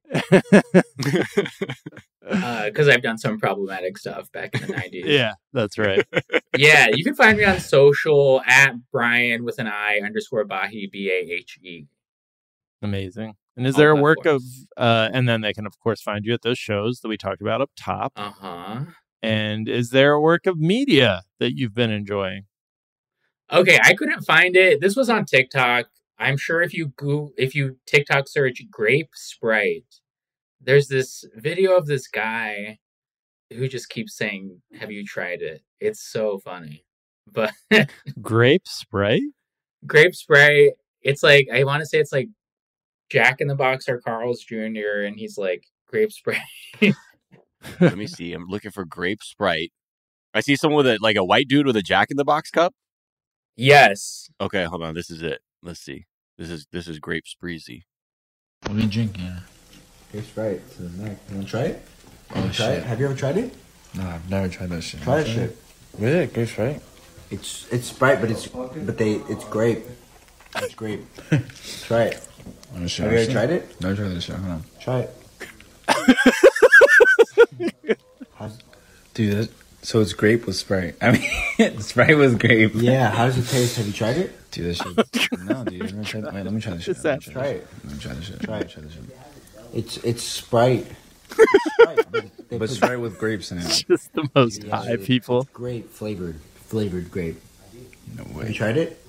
Because I've done some problematic stuff back in the nineties.
Yeah, that's right.
Yeah, you can find me on social at Brian with an I underscore Bahi, B A H E.
Amazing. And is
All
there a work of,
platforms.
uh, and then they can, of course, find you at those shows that we talked about up top.
Uh huh.
And is there a work of media that you've been enjoying?
Okay, I couldn't find it. This was on TikTok. I'm sure if you go, if you TikTok search Grape Sprite, there's this video of this guy who just keeps saying, "Have you tried it?" It's so funny. But
Grape Sprite?
Grape Sprite, it's like I want to say it's like Jack in the Box or Carl's Junior and he's like Grape Sprite.
Let me see. I'm looking for Grape Sprite. I see someone with a like a white dude with a Jack in the Box cup.
Yes.
Okay, hold on. This is it. Let's see. This is this is Grape Spreezy.
What are you drinking?
Grape Sprite to the neck. You wanna try it? You
Oh,
wanna try it?
shit.
Have you ever tried it?
No, I've never tried that shit.
Try that shit.
Really? Grape Sprite?
It's it's Sprite, but it's but they it's grape. It's grape. Try it.
Oh, shit.
Have you ever tried it?
Never tried that shit. Hold on.
Try it. How's-
Dude, that, so it's grape with Sprite. I mean, Sprite with grape.
yeah, how does it taste? Have you tried it?
Dude, that shit. No, dude. I've never tried that. Wait, let me try this shit.
Is
Let me
that-
try
Try
this
it.
shit. Let me try this shit.
Try
Let me
it.
try this shit.
It's it's Sprite. Sprite, but they
But
put
Sprite with grapes in it.
Just the most
Yeah,
high
it-
people.
grape flavored flavored grape.
No
Have
way.
you tried it?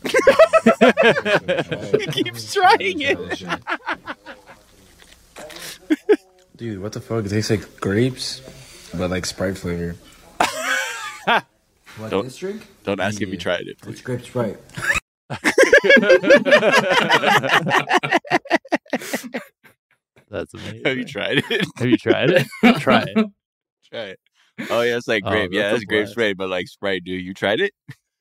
He keeps trying it.
Dude, what the fuck? It tastes like grapes, but like Sprite flavor.
What
Don't-
this drink?
Don't ask if you
Yeah.
tried it,
It's
please.
grape Sprite.
That's amazing.
Have you tried it?
Have you tried it? Try it.
Try it. Oh yeah, it's like
Oh,
grape. yeah,
that's a
that's grape
blast.
Sprite, but like Sprite, dude. You tried it?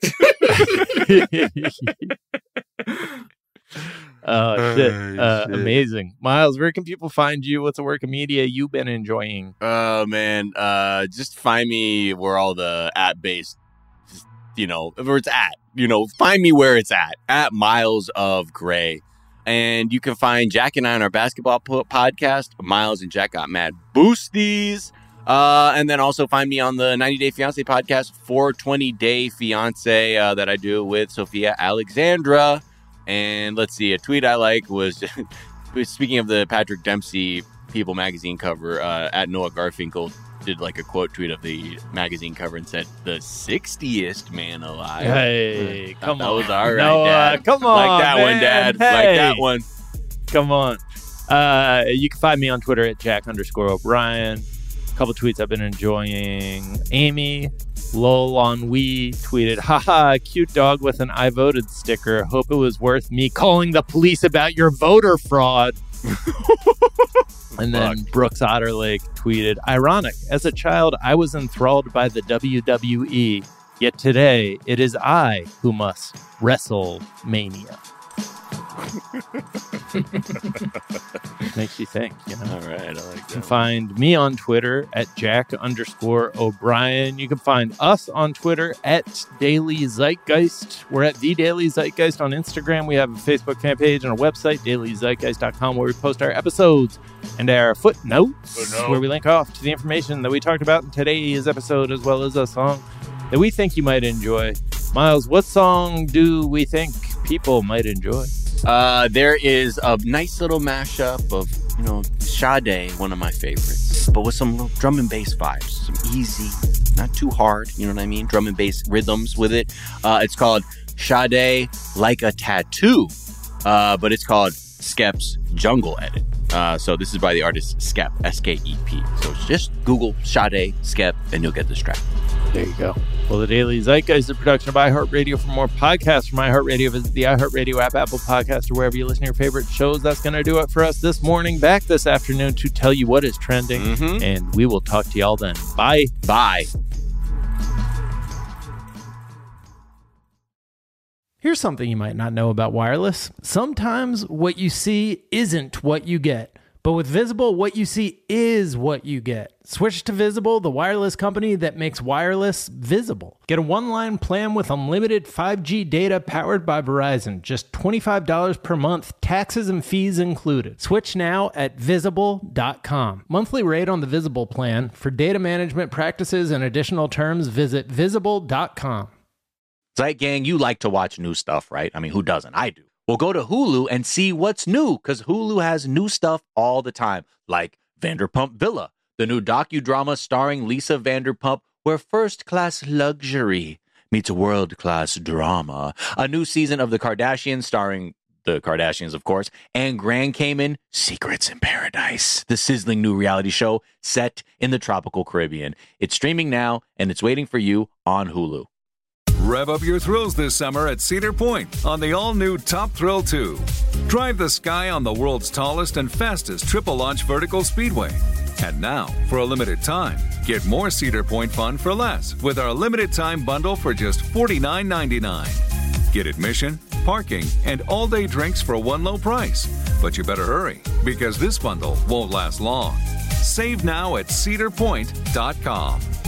Oh shit.
Oh,
Uh,
shit.
amazing. Miles, where can people find you? What's a work of media you've been enjoying?
Oh man, uh, just find me where all the at based, you know, where it's at. You know, find me where it's at. At Miles of Gray, and you can find Jack and I on our basketball po- podcast. Miles and Jack got mad boosties. Uh, and then also find me on the ninety Day Fiance podcast, four twenty Day Fiance, uh, that I do with Sophia Alexandra. And let's see, a tweet I like was, speaking of the Patrick Dempsey People magazine cover, uh, at Noah Garfinkel did like a quote tweet of the magazine cover and said, the sixtieth man alive.
Hey,
Thought
come
that
on.
was all right,
Noah,
Dad.
come on,
Like that one,
man.
Dad. Like
Hey.
that one.
Come on. Uh, you can find me on Twitter at Jack underscore O'Brien. A couple tweets I've been enjoying. Amy Lol on We tweeted, haha, cute dog with an I voted sticker. Hope it was worth me calling the police about your voter fraud. And then Brooks Otterlake tweeted, ironic, as a child, I was enthralled by the W W E. Yet today, it is I who must wrestle mania. Makes you think, you know.
All right, I like that.
You can find me on Twitter at Jack underscore O'Brien. You can find us on Twitter at Daily Zeitgeist. We're at The Daily Zeitgeist on Instagram. We have a Facebook fan page and a website, daily zeitgeist dot com, where we post our episodes and our footnotes, Footnote. where we link off to the information that we talked about in today's episode, as well as a song that we think you might enjoy. Miles, what song do we think people might enjoy?
Uh, there is a nice little mashup of, you know, Sade, one of my favorites, but with some little drum and bass vibes, some easy, not too hard, you know what I mean, drum and bass rhythms with it. Uh, it's called Sade Like a Tattoo, uh, but it's called Skep's Jungle Edit. Uh, so this is by the artist Skep, S K E P. So just Google Sade, Skep, and you'll get this track.
There you go. Well, the Daily Zeitgeist is a production of iHeartRadio. For more podcasts from iHeartRadio, visit the iHeartRadio app, Apple Podcast, or wherever you listen to your favorite shows. That's going to do it for us this morning. Back this afternoon to tell you what is trending. Mm-hmm. And we will talk to y'all then. Bye.
Bye.
Here's something you might not know about wireless. Sometimes what you see isn't what you get. But with Visible, what you see is what you get. Switch to Visible, the wireless company that makes wireless visible. Get a one-line plan with unlimited five G data powered by Verizon. Just twenty-five dollars per month, taxes and fees included. Switch now at visible dot com. Monthly rate on the Visible plan. For data management practices and additional terms, visit visible dot com.
Zeit Gang, you like to watch new stuff, right? I mean, who doesn't? I do. Well, go to Hulu and see what's new, because Hulu has new stuff all the time, like Vanderpump Villa, the new docudrama starring Lisa Vanderpump, where first-class luxury meets world-class drama. A new season of The Kardashians starring the Kardashians, of course, and Grand Cayman, Secrets in Paradise, the sizzling new reality show set in the tropical Caribbean. It's streaming now, and it's waiting for you on Hulu.
Rev up your thrills this summer at Cedar Point on the all-new Top Thrill two. Drive the sky on the world's tallest and fastest triple-launch vertical speedway. And now, for a limited time, get more Cedar Point fun for less with our limited-time bundle for just forty-nine ninety-nine. Get admission, parking, and all-day drinks for one low price. But you better hurry, because this bundle won't last long. Save now at cedar point dot com.